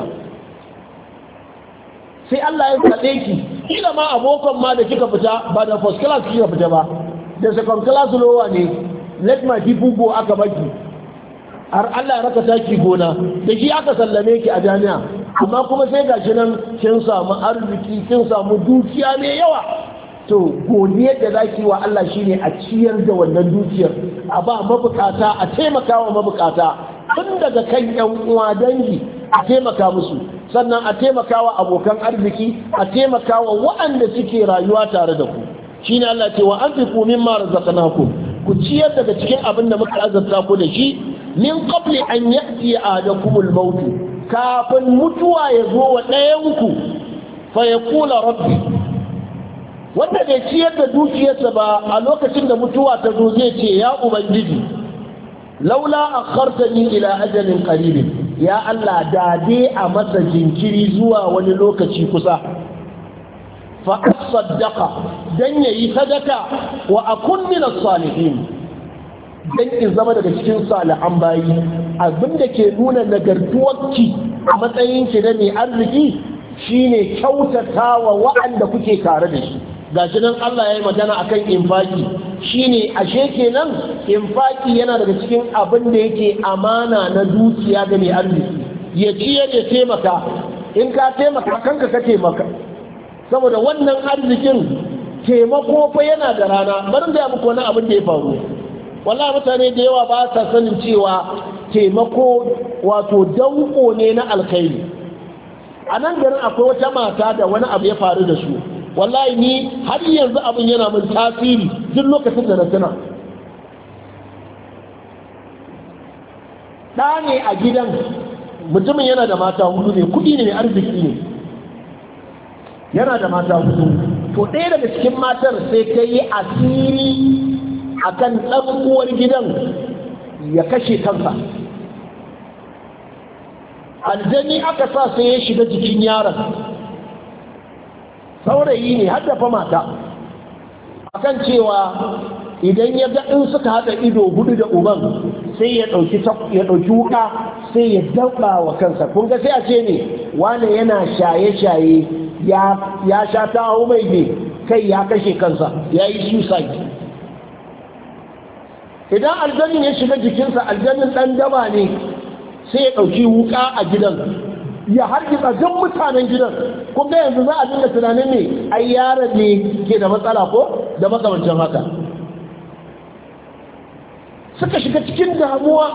sai Allah ya faɗe ki kila ma abokan ma da kika fita ba da first class kika fita ba da second class lower ne let my people go aka baki har Allah ya raka taki gona da shi aka sallame ki a jami'a amma kuma sai gashi nan kin samu arziki kin samu dukiya mai yawa to godiyar da zaki wa Allah shine a ciyar da wannan dukiyar a ba mabukata a taimaka wa mabukata tun daga kan yan uwa dangi a taimaka musu sannan a taimaka wa abokan arziki a taimaka wa waɗanda suke rayuwa tare da ku shine Allah ce wa anfiqu mimma razaqnakum ku ciyar daga cikin abin da muka azurta ku da shi min qabli an ya'ti ahadakumul maut kafin mutuwa ya zo wa ɗayanku fa yaqula rabbi wanda bai ciyar da dukiyarsa ba a lokacin da mutuwa ta zo zai ce ya ubangiji laula akhartani ila ajalin qarib ya Allah da dai a masa jinkiri zuwa wani lokaci kusa fa asaddaqa dan yayi sadaka wa akun min as-salihin dan in zama daga cikin salihan bayi abinda ke nuna nagartuwarki a matsayin ki na mai arziki shine kyautatawa wa'anda kuke tare da shi gashi nan Allah ya yi magana akan infaki shine ashe kenan infaki yana daga cikin abin da yake amana na dukiya ga mai arziki ya ciyar ya taimaka in ka taimaka kanka ka taimaka saboda wannan arzikin taimako fa yana da rana bari da muku wani abin da ya faru wallahi mutane da yawa ba sa sanin cewa taimako wato danko ne na alkhairi a nan garin akwai wata mata da wani abu ya faru da su wallahi ni har yanzu abin yana min tasiri duk lokacin da na tuna ɗa ne a gidan mutumin yana da mata hudu ne kuɗi ne mai arziki ne yana da mata hudu to ɗaya daga cikin matar sai ta yi asiri akan ɗan uwar gidan ya kashe kansa aljani aka sa sai ya shiga jikin yaron saurayi ne haddafa mata akan cewa idan ya ga in suka haɗa ido hudu da uban sai ya ɗauki ya ɗauki wuka sai ya dabba wa kansa kun ga sai a ce ne wane yana shaye-shaye ya ya sha ta hau mai ne kai ya kashe kansa ya yi suicide idan aljanin ya shiga jikinsa aljanin ɗan daba ne sai ya ɗauki wuka a gidan ya hargitsa duk mutanen gidan kun ga yanzu za a dinga tunanin ne ai yaron ne ke da matsala ko da makamancin haka suka shiga cikin damuwa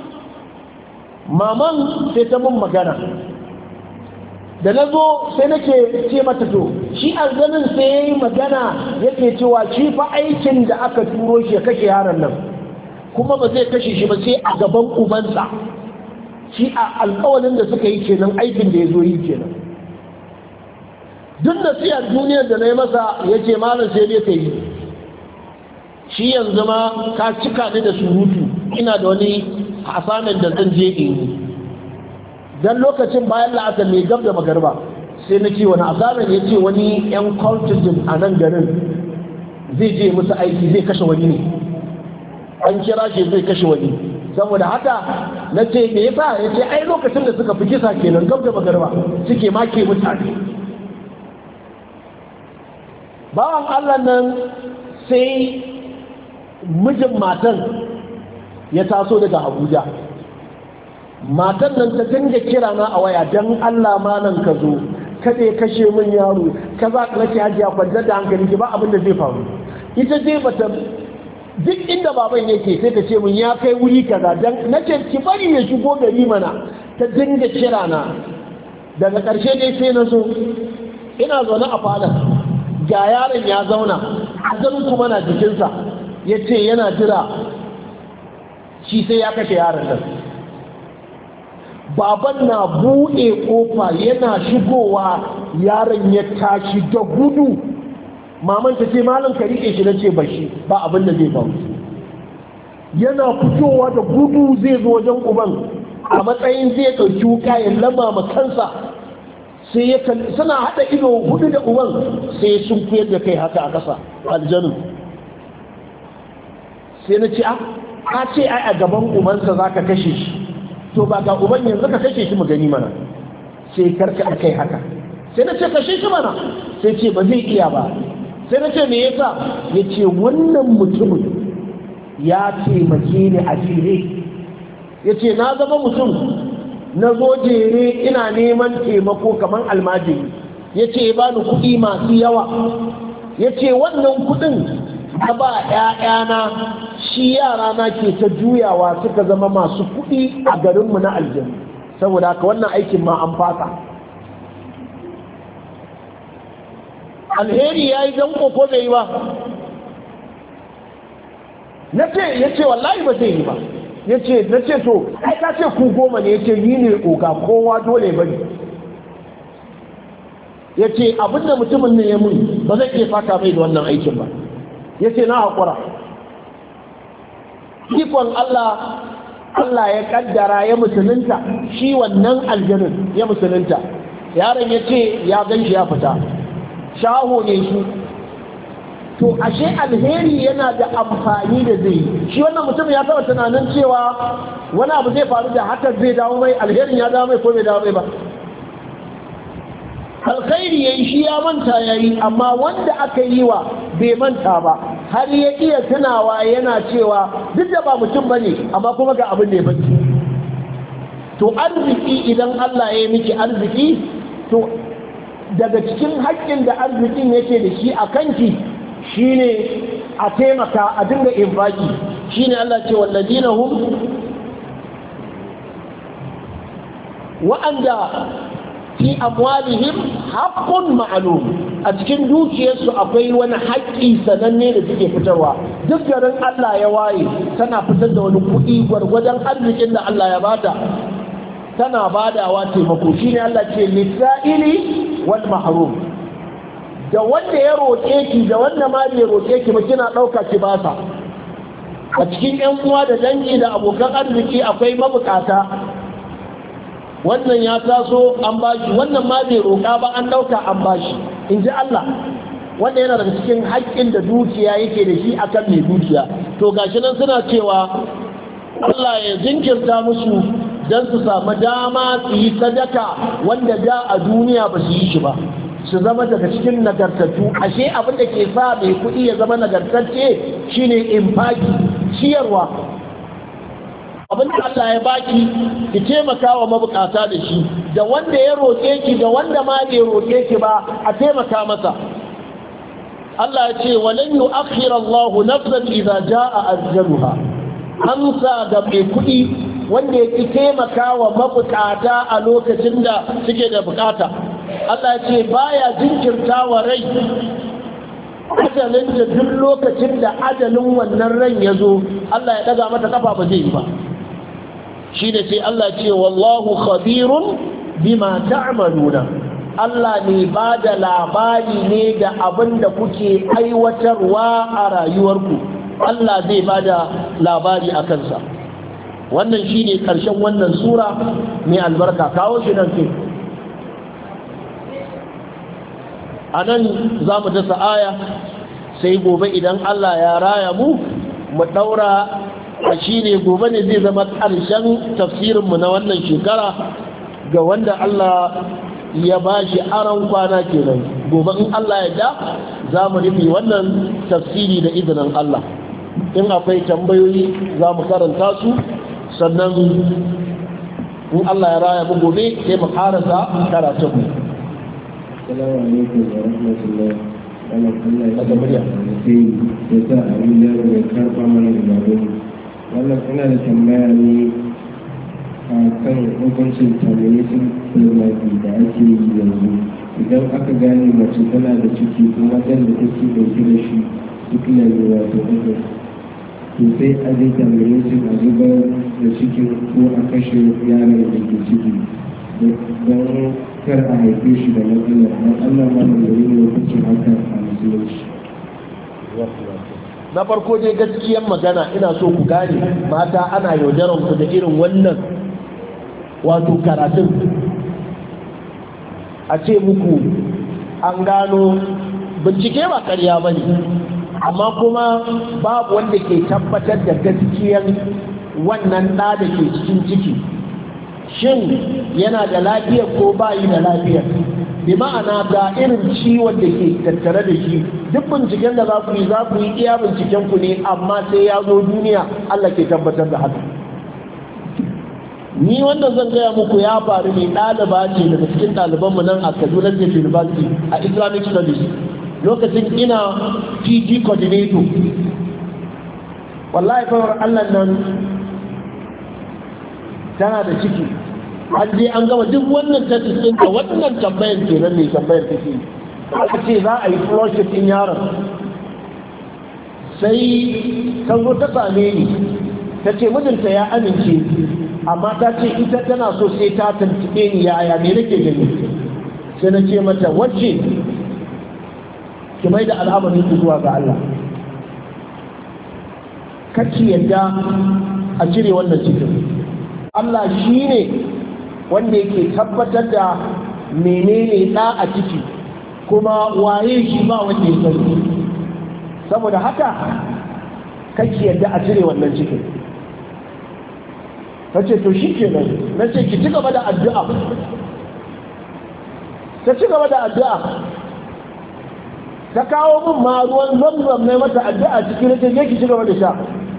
maman sai ta mun magana da na zo sai nake ce mata to shi aljanin sai ya yi magana yake cewa shi fa aikin da aka turo shi ya kashe yaron nan kuma ba zai kashe shi ba sai a gaban ubansa shi a alƙawarin da suka yi kenan, aikin da ya zo yi kenan. Duk nasiyar duniyar da na yi masa ya ce malam sai dai ka yi, shi yanzu ma ka cika ni da surutu, ina da wani asamin da zan je in yi. Dan lokacin bayan la'asar mai gab da magarba sai na ce wani asamin, ya ce wani yan cultism a nan garin zai je musu aiki, zai kashe wani ne, an kira shi zai kashe wani. Saboda haka na ce me yasa, ya ce ai lokacin da suka fi kisa kenan gab da magarba suke make mutane. Bawan Allah nan sai mijin matan ya taso daga Abuja. Matan nan ta dinga kira na a waya, dan Allah ma nan ka zo, kada ya kashe min yaro, kaza ka nace hajiya kwantar da hankali ki, ba abin da zai faru. Ita ce bata, duk inda baban yake sai ta ce min ya kai wuri kaza, dan nace ki bari ya shigo gari mana. Ta dinga kira na, daga ƙarshe dai sai na so ina zaune a falon, ga yaron ya zauna, azanin kuma na jikinsa, ya ce yana jira shi sai ya kashe yaron nan. Baban na buɗe ƙofa yana shigowa, yaron ya tashi da gudu. Maman ta ce malam ka riƙe shi, na ce bashi, ba abin da zai faru. Yana fitowa da gudu zai zo wajen uban a matsayin zai ɗauki wuka ya lama kansa, sai ya suna haɗa ido hudu da uban, sai sun kuyar da kai haka a ƙasa aljanu. Sai na ce a ka ce ai a gaban ubansa za ka kashe shi, to ba ga uban yanzu ka kashe shi mu gani mana. Sai karka kai haka, sai na ce kashe shi mana, sai ce ba zai iya ba. Sai na ce me yasa, ya ce wannan mutumin ya taimake ni a jere, ya ce na zama mutum na zo jere ina neman taimako kamar almajiri, ya ce ba ni kuɗi masu yawa, ya ce wannan kuɗin na ba ‘ya'yana, shi yara na ke ta juyawa suka zama masu kuɗi a garinmu na aljanu, saboda haka wannan aikin ma an fasa. Alheri ya yi don ko bai yi ba? Na ce, ya ce wallahi ba zai yi ba. Ya ce, na ce to, ai ka ce ku goma ne, ya ce yi ne oga, kowa dole bane. Ya ce abinda mutumin ne ya mun ba zai iya fata mai da wannan aikin ba. Ya ce na haƙura. Ikon Allah, Allah ya kaddara ya musulunta, shi wannan aljanin ya musulunta. Yaron ya ce ya gan shi ya fita, shaho ne shi. To ashe alheri yana da amfani da zai, shi wannan mutum ya taɓa tunanin cewa wani abu zai faru da haka zai dawo mai, alherin ya dawo mai ko bai dawo mai ba. Alkhairi yayi shi ya manta yayi, amma wanda aka yi wa bai manta ba, har ya iya tunawa yana cewa duk da ba mutum bane amma kuma ga abin da ya baki. To arziki idan Allah ya yi miki arziki, to daga cikin haƙƙin da arzikin yake da shi a kanki shine a taimaka, a dinga infaki. Shine Allah ce wallazina hum, wa'anda fi amwalihim haqqun ma'lum, a cikin dukiyarsu akwai wani haƙƙi sananne da suke fitarwa. Duk garin Allah ya waye tana fitar da wani kuɗi gwargwadon arzikin da Allah ya bata, tana badawa taimako. Shine Allah ce lisa'ili wal mahrum, da wanda ya roƙe ki da wanda ma bai roƙe ki ba kina ɗauka ki basa. A cikin ƴan uwa da dangi da abokan arziki akwai mabukata, wannan ya taso an bashi, wannan ma bai roƙa ba an ɗauka an bashi, in ji Allah. Wanda yana daga cikin haƙƙin da dukiya yake da shi akan mai dukiya. To gashi nan suna cewa Allah ya jinkirta musu don su samu dama su yi sadaka wanda da a duniya ba su yi shi ba, su zama daga cikin nagartattu. Ashe abin da ke sa mai kuɗi ya zama nagartacce shine infaki, ciyarwa. Abin da Allah ya baki ki taimaka wa mabukata da shi, da wanda ya roƙe ki da wanda ma bai roƙe ki ba a taimaka masa. Allah ya ce walan yu'akhkhir Allah nafsan idza jaa ajaluha, amsa ga mai kuɗi wanda ya ki taimaka wa mabukata a lokacin da suke da bukata. Allah ya ce baya jinkirta wa rai ajalin da duk lokacin da ajalin wannan ran ya zo Allah ya daga mata kafa ba zai yi ba. shi da sai Allah ce wallahu khabirun bima ta'maluna Allah ne ba da labari ne da abin da kuke aiwatarwa a rayuwarku Allah zai ba da labari a kansa wannan shi ne ƙarshen wannan sura mai albarka kawo shi nan ke a nan za mu dasa aya sai gobe idan Allah ya raya mu mu ɗaura a shi ne gobe ne zai zama ƙarshen tafsirinmu na wannan shekara ga wanda Allah ya ba shi aron kwana kenan gobe in Allah ya da za mu rufe wannan tafsiri da izinin Allah in akwai tambayoyi za mu karanta su sannan in Allah ya raya mu gobe sai mu karasa karatun mu Assalamu alaikum wa rahmatullahi Allah Allah ya sai ya sa abin da ya karba mana da babu wannan ina da tambaya ne a kan hukuncin termination therapy da ake yi yanzu idan aka gane mace tana da ciki kuma ɗan da take ɗauke da shi duk lalura wato uku to sai a je termination a zubar da cikin ko a kashe yaron da ke ciki don kar a haife shi da matsalar don Allah ma da ne hukuncin haka a musulunci. Na farko dai gaskiyar magana ina so ku gane mata ana yaudaran ku da irin wannan wato karatun a ce muku an gano bincike ba karya ba ne amma kuma babu wanda ke tabbatar da gaskiyar wannan ɗa da ke cikin ciki shin yana da lafiya ko bayi da lafiya bi ma'ana ga irin ciwon da ke tattare da shi duk binciken da za ku yi za ku yi iya binciken ku ne amma sai ya zo duniya Allah ke tabbatar da haka ni wanda zan gaya muku ya faru ne ɗaliba ce daga cikin ɗalibanmu nan a Kaduna State University a Islamic Studies lokacin ina P G coordinator wallahi kawar Allah nan tana da ciki an je an gama duk wannan tatis ɗin da wannan tambayar kenan ne tambayar take aka ce za a yi flush ɗin yaron sai ta zo ta same ni ta ce mijinta ya amince amma ta ce ita tana so sai ta tantike ni yaya me nake gani sai na ce mata wacce ki mai da al'amarin ki zuwa ga Allah kaci yadda a cire wannan cikin Allah shi ne wanda yake tabbatar da menene ɗa a ciki kuma waye shi ba wanda ya sani saboda haka kaci yadda a cire wannan cikin ta ce to shi ke nan na ce ki ci gaba da addu'a ta ci gaba da addu'a ta kawo min ma ruwan zamzam ne mata addu'a cikin ta je ki ci gaba da sha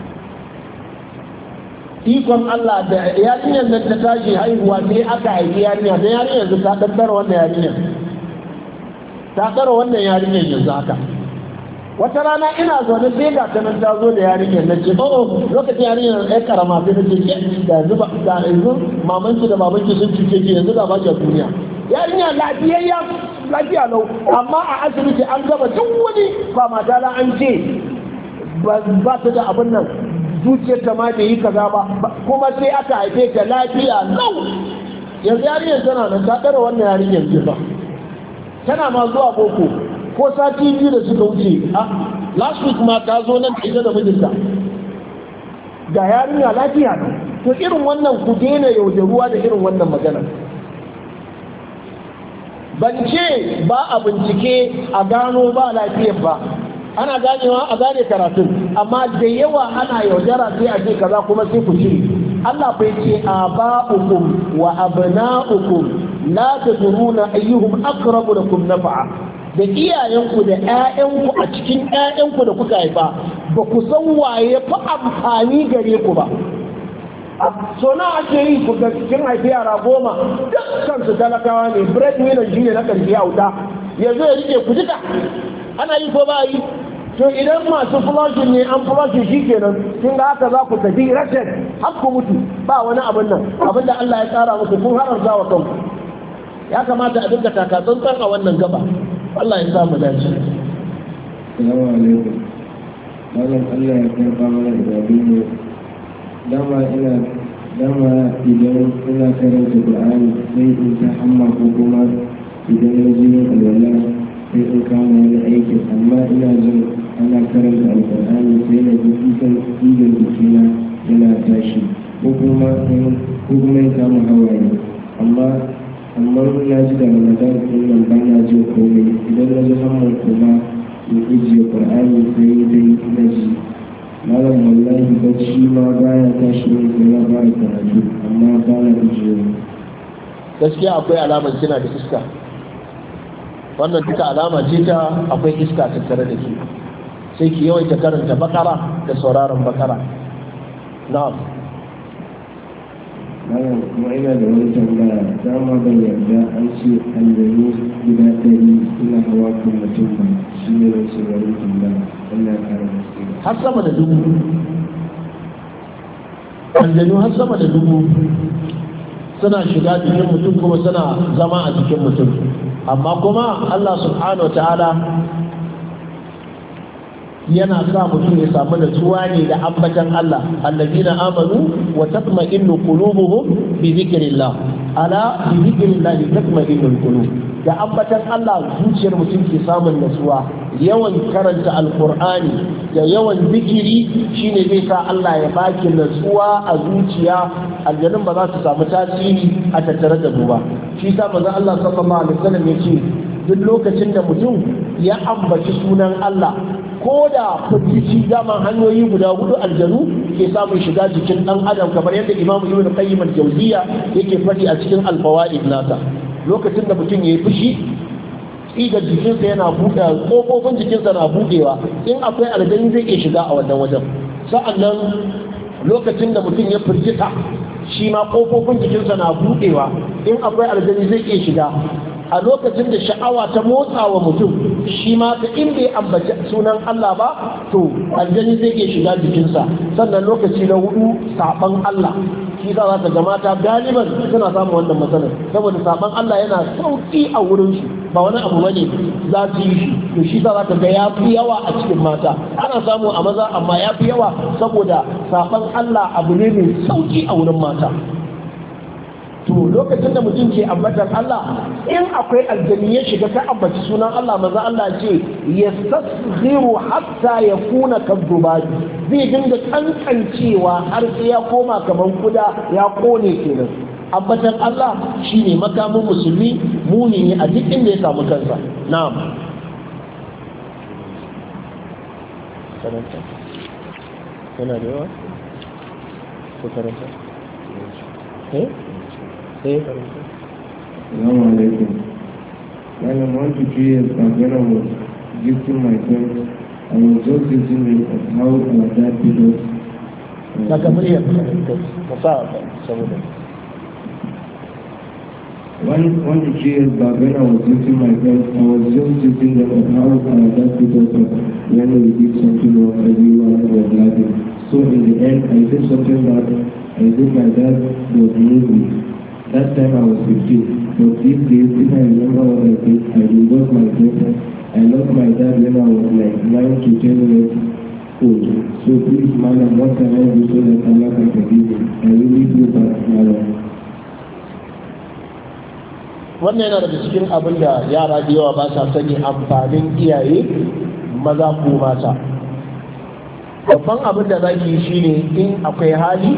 ikon Allah da yarinyar nan ta tashi haihuwa sai aka haifi yarinya da yarinyar yanzu ta ɗaɗɗara wannan yarinyar ta ɗara wannan yarinyar yanzu haka wata rana ina zaune sai ga ta nan ta zo da yarinyar na ce oh lokacin yarinyar ɗaya karama sai na ce ke da yanzu da yanzu mamanki da babanki sun cuce ki yanzu da ba ki a duniya yarinya lafiyayya lafiya lau amma a asibiti an gaba duk wani kwama dala an ce ba ta da abin nan zuciyar ta ma da yi kaza ba kuma sai aka haife ta lafiya lau yanzu yarinyar tana nan ta ɗara wannan yarinyar jifa tana ma zuwa boko ko sati biyu da suka wuce a last week ma ta zo nan ita da mijinta ga yarinya lafiya ne to irin wannan ku daina yaudaruwa da irin wannan magana ban ce ba a bincike a gano ba lafiyar ba ana ganewa a gane karatun amma da yawa ana yaudara sai a ce kaza kuma sai ku cire Allah bai ce aba'ukum wa abna'ukum la tadruna ayyuhum aqrabu lakum naf'a da iyayenku da ƴaƴanku a cikin ƴaƴanku da kuka haifa ba ku san waye fa amfani gare ku ba so na ake yi ku ga cikin haifi yara goma dukkan su talakawa ne breadwinner shi ne na ƙarshe a wuta yanzu ya rike ku duka ana yi ko ba yi to idan masu flushing ne an flushing shi kenan kin ga haka za ku tafi rashin har ku mutu ba wani abin nan abin da Allah ya tsara muku kun haramta wa kanku ya kamata a dinga taka tsantsan a wannan gaba Allah ya sa mu dace Assalamu alaikum malam Allah ya karba mana da dama ina dama idan ina karanta Qur'ani sai in ta hamma ko kuma idan na ji alwala sai in kama wani aikin, amma ina jin ana karanta alƙur'ani sai na ji ikan igan jikina yana tashi ko kuma ko kuma ya kama hawaye, amma amma na ji da ramadan din nan ba na jin komai. Idan na ji hamman kuma in ijiye Qur'ani sai dai na ji malam wallahi bacci ma baya tashi ne sai na fara karatu, amma ba na ijiye. Gaskiya akwai alamar kina da iska, wannan duka alama ce ta akwai iska tattare da ke, sai ki yawaita karanta bakara da sauraron bakara. Na'am. Malam kuma ina da wani tambaya, dama ban yarda an ce aljanu guda ɗari suna hawa kan mutum ba, shi ne rashin wani tambaya. Allah ya kare gaske. Har sama da dubu. Aljanu har sama da dubu suna shiga jikin mutum kuma suna zama a jikin mutum. Amma kuma Allah subhanahu wa ta'ala yana sa mutum ya samu natsuwa ne da ambatan Allah, allazina amanu wa tatma'innu qulubuhum bi dhikrillah, ala bi dhikrillah tatma'innul qulub. Da ambatan Allah zuciyar mutum ke samun natsuwa. Yawan karanta alqur'ani da yawan zikiri shine zai sa Allah ya baki natsuwa a zuciya, aljanun ba za su samu tasiri a tattare da mu ba. Shi sa manzon Allah sallallahu alaihi wasallam ya ce duk lokacin da mutum ya ambaci sunan Allah, ko da firgici dama hanyoyi guda hudu aljanu ke samun shiga jikin dan adam, kamar yadda Imam Ibn Qayyim al-Jawziyya yake faɗi a cikin al-Fawaid nasa. Lokacin da mutum yayi fushi, tsigar jikinsa yana buɗe, kofofin jikinsa na buɗewa, in akwai aljani zai iya shiga a wannan wajen. Sa'annan lokacin da mutum ya firgita, shi ma kofofin jikinsa na buɗewa, in akwai aljani zai iya shiga. A lokacin da sha'awa ta motsa wa mutum, shi ma ta in bai ambaci sunan Allah ba, to aljani zai iya shiga jikinsa. Sannan lokaci na hudu, saban Allah, shi za ka ga mata galiban suna samun wannan matsalar, saboda saban Allah yana sauki a wurin su, ba wani abu bane za su yi shi, to shi za ka ga ya fi yawa a cikin mata. Ana samu a maza amma ya fi yawa saboda saban Allah abu ne mai sauki a wurin mata. To lokacin da mutum ke ambatan Allah, in akwai aljani ya shiga ka ambaci sunan Allah, maza Allah ce yastasghiru hatta yakuna kadhubari, zai dinga kankancewa har sai ya koma kaman kuda, ya kone kenan. Ambatan Allah shine makamin musulmi, muni ne a duk inda ya samu kansa. Na'am. Karanta. Kana da yawa? Ko karanta? Eh? Assalamu alaikum. When one to two years back, when I was gifting my friends, I was just thinking of how our dad did us. Daga muryar ka sa saboda. One one to two years back, when I was gifting my friends, I was just thinking of how our dad did us when we did something wrong, everyone was laughing. So in the end, I did something that I did my dad was moving. That time I was fifteen, but these days, if I remember what I did, I lost my daughter. I lost my dad when I was like nine to ten years old. So please, madam, what can I do so that Allah can forgive me? I really feel bad, madam. Wannan yana daga cikin abin da yara da yawa ba sa sani amfanin iyaye maza ko mata. Babban abin da za ki yi shine in akwai hali,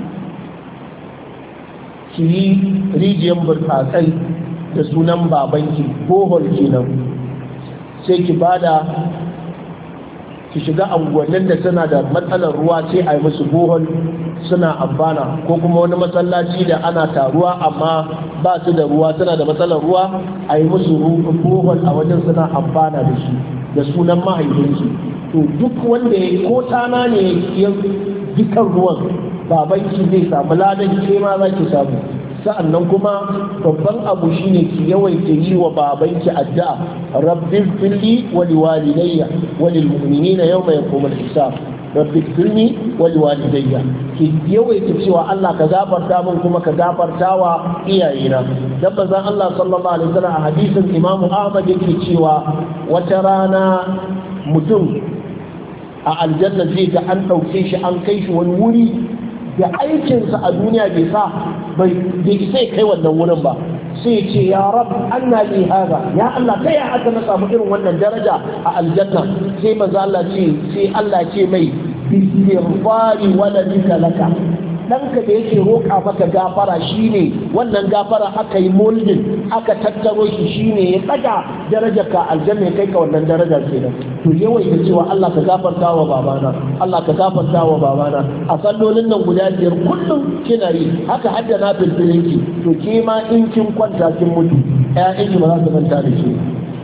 ki yi rijiyar burtsatsai da sunan babanki, bohol kenan, sai ki bada, ki shiga anguwannin da suna da matsalar ruwa sai a yi musu bohol suna amfana, ko kuma wani masallaci da ana taruwa amma ba su da ruwa, suna da matsalar ruwa, a yi musu bohol a wajen suna amfana da shi da sunan mahaifinsu. To duk wanda ya ko tana ne ya dukan ruwan, babanki zai samu ladan, ke ma za ki samu. Sa'annan kuma babban abu shine ki yawaita yi wa babanki addu'a, rabbi firli wa liwalidayya wa lilmu'minina yawma yaqumul hisab. Rabbi firli wa liwalidayya, ki yawaita cewa Allah ka gafarta min kuma ka gafarta wa iyayena. Dan manzon Allah sallallahu alaihi wasallam a hadisin Imam Ahmad yake cewa wata rana mutum a aljanna zai ga an ɗauke shi an kai shi wani wuri da aikinsa a duniya bai sa bai sai kai wannan wurin ba sai ce ya rab anna li hada ya Allah kai aka na samu irin wannan daraja a aljanna sai manzo Allah ce sai Allah ce mai istighfari waladika laka ɗanka da yake roƙa maka gafara shine wannan gafara aka yi moldin aka tattaro shi shine ya tsaga darajar ka aljanna ya kai ka wannan darajar kenan to yawaita cewa Allah ka gafarta wa babana Allah ka gafarta wa babana a sallolin nan guda biyar kullum kina yi haka hadda na filfilinki to ke ma in kin kwanta kin mutu ƴaƴan ki ba za su manta da shi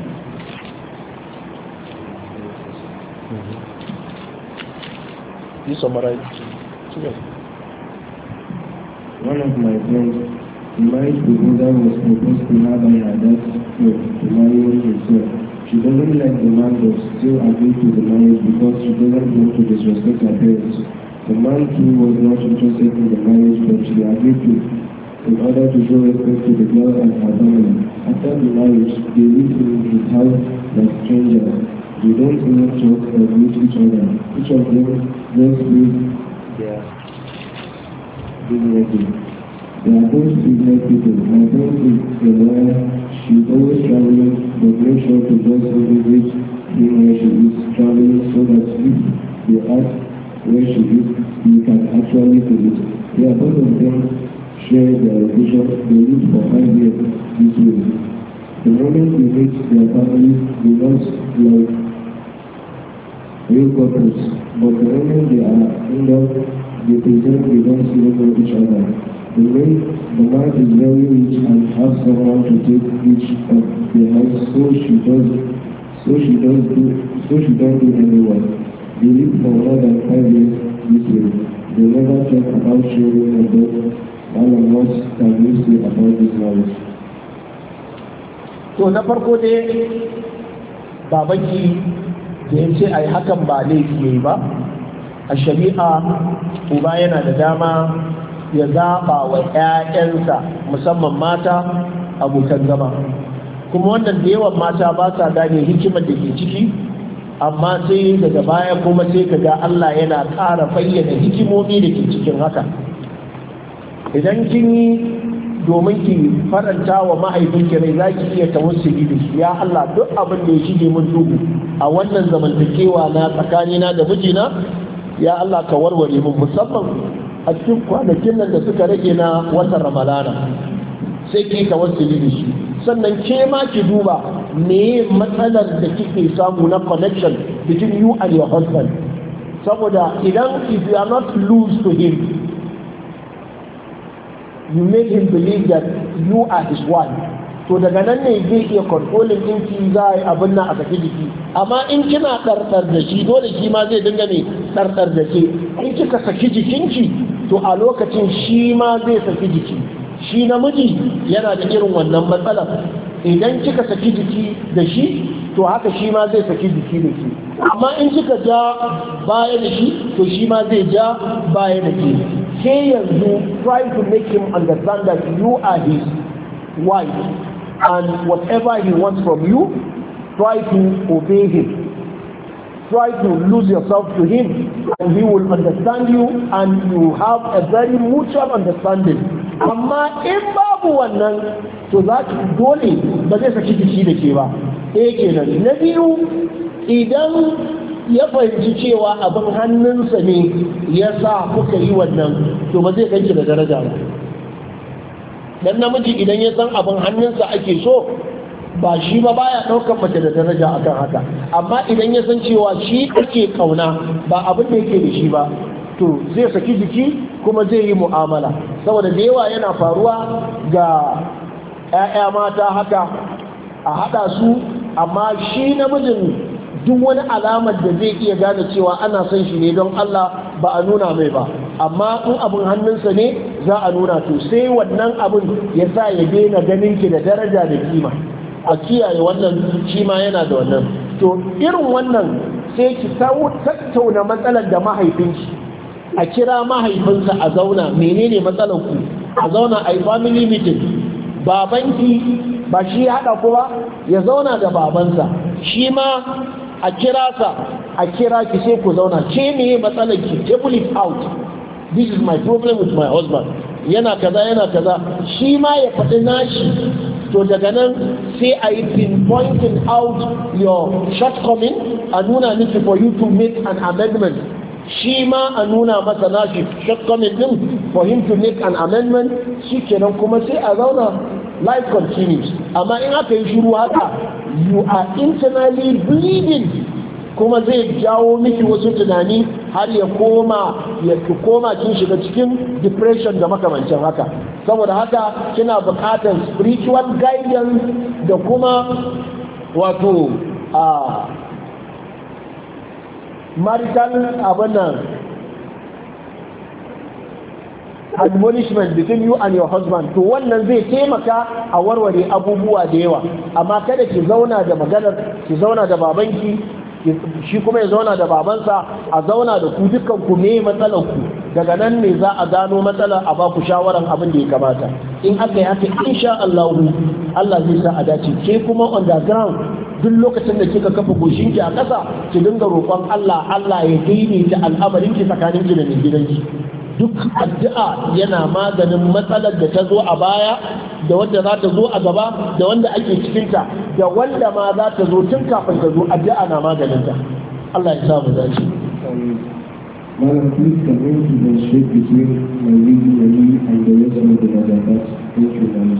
you summarize one of my friends, the marriage proposal was proposed to her by her dad's friend to marry himself. She doesn't like the man but still agreed to the marriage because she doesn't want to disrespect her parents. The man too was not interested in the marriage but she agreed to in order to show respect to the girl and her family. After the marriage, they lived in his house like strangers. They don't even talk or meet each other. Each of them just live there. Business. They are both business people. My friend is a lawyer. She's always traveling, but make sure to just visit him where she is traveling so that if they ask where she is, he can actually visit. They are both of them share their location. They live for five years this way. The moment they meet their families, they not like real couples, but the moment they are indoors, they pretend they don't even know each other. The way the man is very rich and has someone to take each of the house, so she does, so she does do, so she don't do anyone. They live for more than five years this way. They never talk about sharing a bed. All of us can you say about this marriage? To na farko dai babanki da ya ce ai hakan ba laifi yayi ba. A shari'a uba yana da dama ya zaɓa wa 'ya'yansa musamman mata abokan zama kuma wannan da yawan mata ba sa gane hikimar da ke ciki amma sai daga baya kuma sai ka ga Allah yana ƙara bayyana hikimomi da ke cikin haka idan kin yi domin ki faranta wa mahaifinki rai za ki iya tawassuli da shi ya Allah duk abin da ya shige min duhu a wannan zamantakewa na tsakanina da mijina ya Allah ka warware mun musamman a cikin kwanakin nan da suka rage na watan ramadana sai ki tawassuli da shi sannan ke ma ki duba me matsalar da kike samu na connection between you and your husband saboda idan if you are not loose to him you make him believe that you are his wife to daga nan ne zai iya controlling ɗinki za a yi abin nan a saki jiki amma in kina ɗarɗar da shi dole shi ma zai dinga ne ɗarɗar da ke in kika saki jikinki to a lokacin shi ma zai saki jiki shi namiji yana da irin wannan matsalar idan kika saki jiki da shi to haka shi ma zai saki jiki da ke amma in kika ja baya da shi to shi ma zai ja baya da ke ke yanzu try to make him understand that you are his wife and whatever he wants from you try to obey him try to lose yourself to him and he will understand you and you have a very mutual understanding amma in babu wannan to za ki dole ba zai saki jiki da ke ba eh kenan na biyu idan ya fahimci cewa abin hannunsa ne ya sa kuka yi wannan to ba zai ganki da daraja ba dan namiji idan ya san abin hannunsa ake so ba shi ba baya daukar mace da daraja akan haka amma idan ya san cewa shi ake kauna ba abin da yake da shi ba to zai saki jiki kuma zai yi mu'amala saboda da yawa yana faruwa ga 'ya'ya mata haka a hada su amma shi namijin duk wani alamar da zai iya gane cewa ana son shi ne don Allah ba a nuna mai ba amma in abin hannunsa ne za a nuna to sai wannan abin ya sa ya daina ganin ki da daraja da kima a kiyaye wannan shi ma yana da wannan to irin wannan sai ki tattauna matsalar da mahaifinki a kira mahaifinsa a zauna menene matsalar ku a zauna a yi family meeting babanki ba shi ya haɗa kowa ya zauna da babansa shi ma a kira sa a kira ki sai ku zauna ce ne matsalar ki table it out this is my problem with my husband, yana kaza yana kaza, shi ma ya faɗi nashi. To daga nan sai a yi pinpointing out your shortcoming, a nuna miki for you to make an amendment. Shi ma a nuna masa nashi shortcoming din for him to make an amendment. Shi kenan kuma sai a zauna, life continues. Amma in aka yi shiru haka, you are internally bleeding, kuma zai jawo miki wasu tunani har ya koma ya koma kin shiga cikin depression da makamancin haka. Saboda haka kina buƙatar spiritual guidance da kuma wato a marital abinan admonishment between you and your husband. To wannan zai taimaka a warware abubuwa da yawa. Amma kada ki zauna da maganar, ki zauna da babanki, shi kuma ya zauna da babansa, a zauna da ku dukkan ku me matsalar ku. Daga nan ne za a gano matsalar, a ba ku shawaran abin da ya kamata. In aka yi haka insha Allah Allah zai sa a dace. Ke kuma on the ground duk lokacin da kika kafa goshinki a ƙasa, ki dinga roƙon Allah Allah ya daidaita al'amarinki tsakaninki da mai gidanki. Duk addu'a yana maganin matsalar da ta zo a baya, da wanda za ta zo a gaba, da wanda ake cikinta, da wanda ma za ta zo tun kafin ta zo, addu'a na maganinta. Allah ya samu dace. Madam, please can you differentiate between Mali, Mali and the rest of the Nazakat? Thank you, Mali.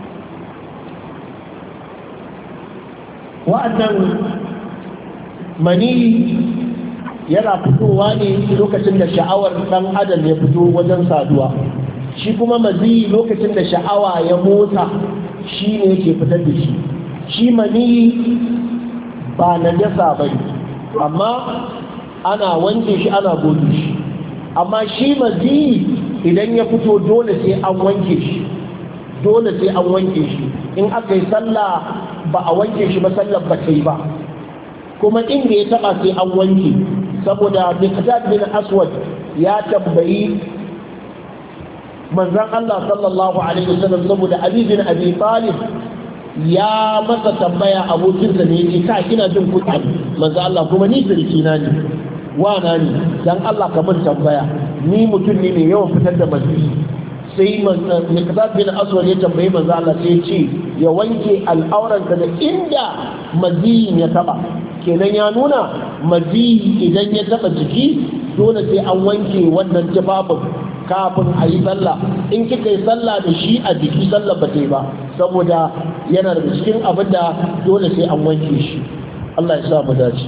Wa'annan mani yana fitowa ne lokacin da sha'awar ɗan adam ya fito wajen saduwa. Shi kuma mazi lokacin da sha'awa ya motsa shi ne yake fitar da shi. Shi mani ba najasa ba ne, amma ana wanke shi ana goge shi. Amma shi mazi idan ya fito dole sai an wanke shi, dole sai an wanke shi. In aka yi sallah ba a wanke shi ba, sallar ba ta yi ba. Kuma inda ya taba sai an wanke, saboda Miqdad bin Aswad ya tambayi manzon Allah sallallahu alaihi wasallam, saboda Ali bin Abi Talib ya masa tambaya, abokinsa ne yake ka kina jin kuɗi manzon Allah, kuma ni sirki na ne, wana ne, dan Allah ka mun tambaya, ni mutum ne mai yawan fitar da mazi. Sai Miqdad bin Aswad ya tambayi manzon Allah, sai ya ce ya wanke al'auransa da inda maziyin ya taba. Kenan ya nuna mazi idan ya taba jiki dole sai an wanke wannan tufafin kafin a yi sallah. In kika yi sallah da shi a jiki, sallah ba ta yi ba, saboda yana da cikin abin da dole sai an wanke shi. Allah ya sa mu dace.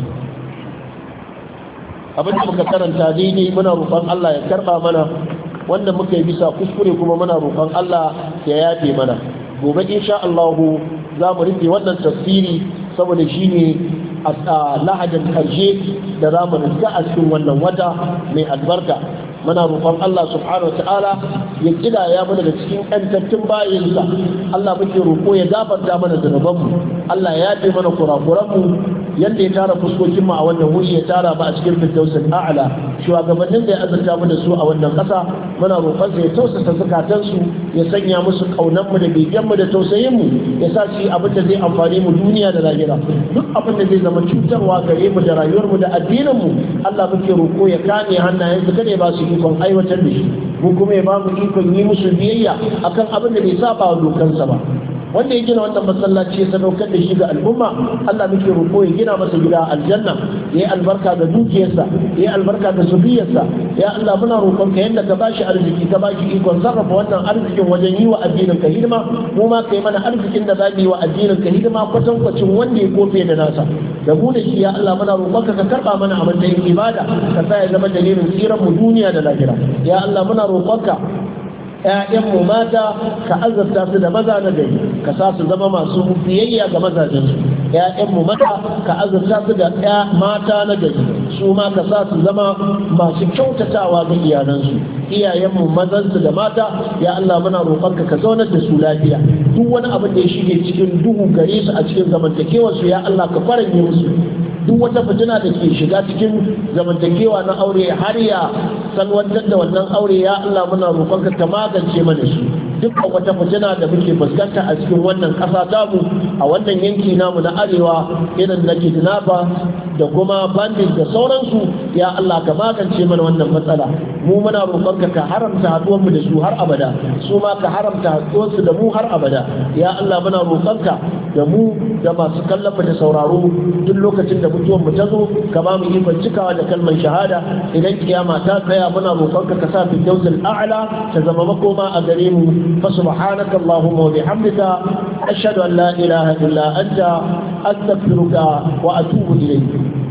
Abin da muka karanta daidai muna roƙon Allah ya karɓa mana, wanda muka yi bisa kuskure kuma muna roƙon Allah ya yafe mana. Gobe insha Allah za mu rufe wannan tafsiri, saboda shine a lahadin karshe da za mu rinka a cikin wannan wata mai albarka. Muna roƙon Allah subhanahu wataala ya kidaya mana da cikin ƴantattun bayinsa. Allah muke roƙo ya gafarta mana zunubanmu, Allah ya yafe mana kurakuranmu, yadda ya tara fuskokin mu a wannan wuri ya tara mu a cikin firdausul a'la. Shugabannin da ya azurta mu da su a wannan ƙasa muna roƙon sa ya tausasa zakatansu, ya sanya musu kaunan mu da begen mu da tausayin mu, ya sa shi abin da zai amfane mu duniya da lahira. Duk abin da zai zama cutarwa gare mu da rayuwar mu da addinin mu, Allah muke roƙo ya kame hannayen su kada ya ba su ikon aiwatar da shi, mu kuma ya ba mu ikon yi musu biyayya akan abin da bai saba wa dokansa ba. Wanda ya gina wannan masallaci ya sadaukar da shi ga al'umma, Allah muke roƙo ya gina masa gida aljanna, ya yi albarka ga dukiyarsa, ya yi albarka ga zuriyarsa. Ya Allah muna roƙon ka yadda ka bashi arziki, ka bashi ikon sarrafa wannan arzikin wajen yi wa addinin ka hidima, mu ma kai mana arzikin da za mu yi wa addinin ka hidima kwatankwacin wanda ya kofe da nasa. Da mu da shi ya Allah muna roƙon ka ka karɓa mana a matsayin ibada, ka sa ya zama dalilin tsiran mu duniya da lahira. Ya Allah muna roƙon ka ‘ya'yanmu mata ka azurta su da maza na gari, ka sa su zama masu biyayya ga mazajensu. ‘ya'yanmu mata ka azurta su da ‘ya mata na gari, su ma ka sa su zama masu kyautatawa ga iyalansu. Iyayenmu mazansu da mata, ya Allah muna roƙonka ka zaunar da su lafiya. Duk wani abin da ya shige cikin duhu gare su a cikin zamantakewarsu, ya Allah ka faranye musu. Duk wata fitina da ke shiga cikin zamantakewa na aure har ya salwantar da wannan aure, ya Allah muna roƙonka ka magance mana shi. Dukkan wata fitina da muke fuskanta a cikin wannan ƙasa tamu, a wannan yanki namu na arewa, irin na kidnapper da kuma bandit da sauransu ya Allah ka magance mana wannan matsala mu muna roƙonka ka haramta haduwar mu da su har abada su ma ka haramta haduwar su da mu har abada ya Allah muna roƙonka da mu da masu kallon mu da sauraro duk lokacin da mutuwar mu ta zo ka ba mu ikon cikawa da kalmar shahada idan kiyama ta tsaya muna roƙonka ka sa fi dawsul a'la ta zama makoma a gare mu fa subhanaka allahumma wa bihamdika ashhadu an la ilaha illa anta astaghfiruka wa atubu ilayk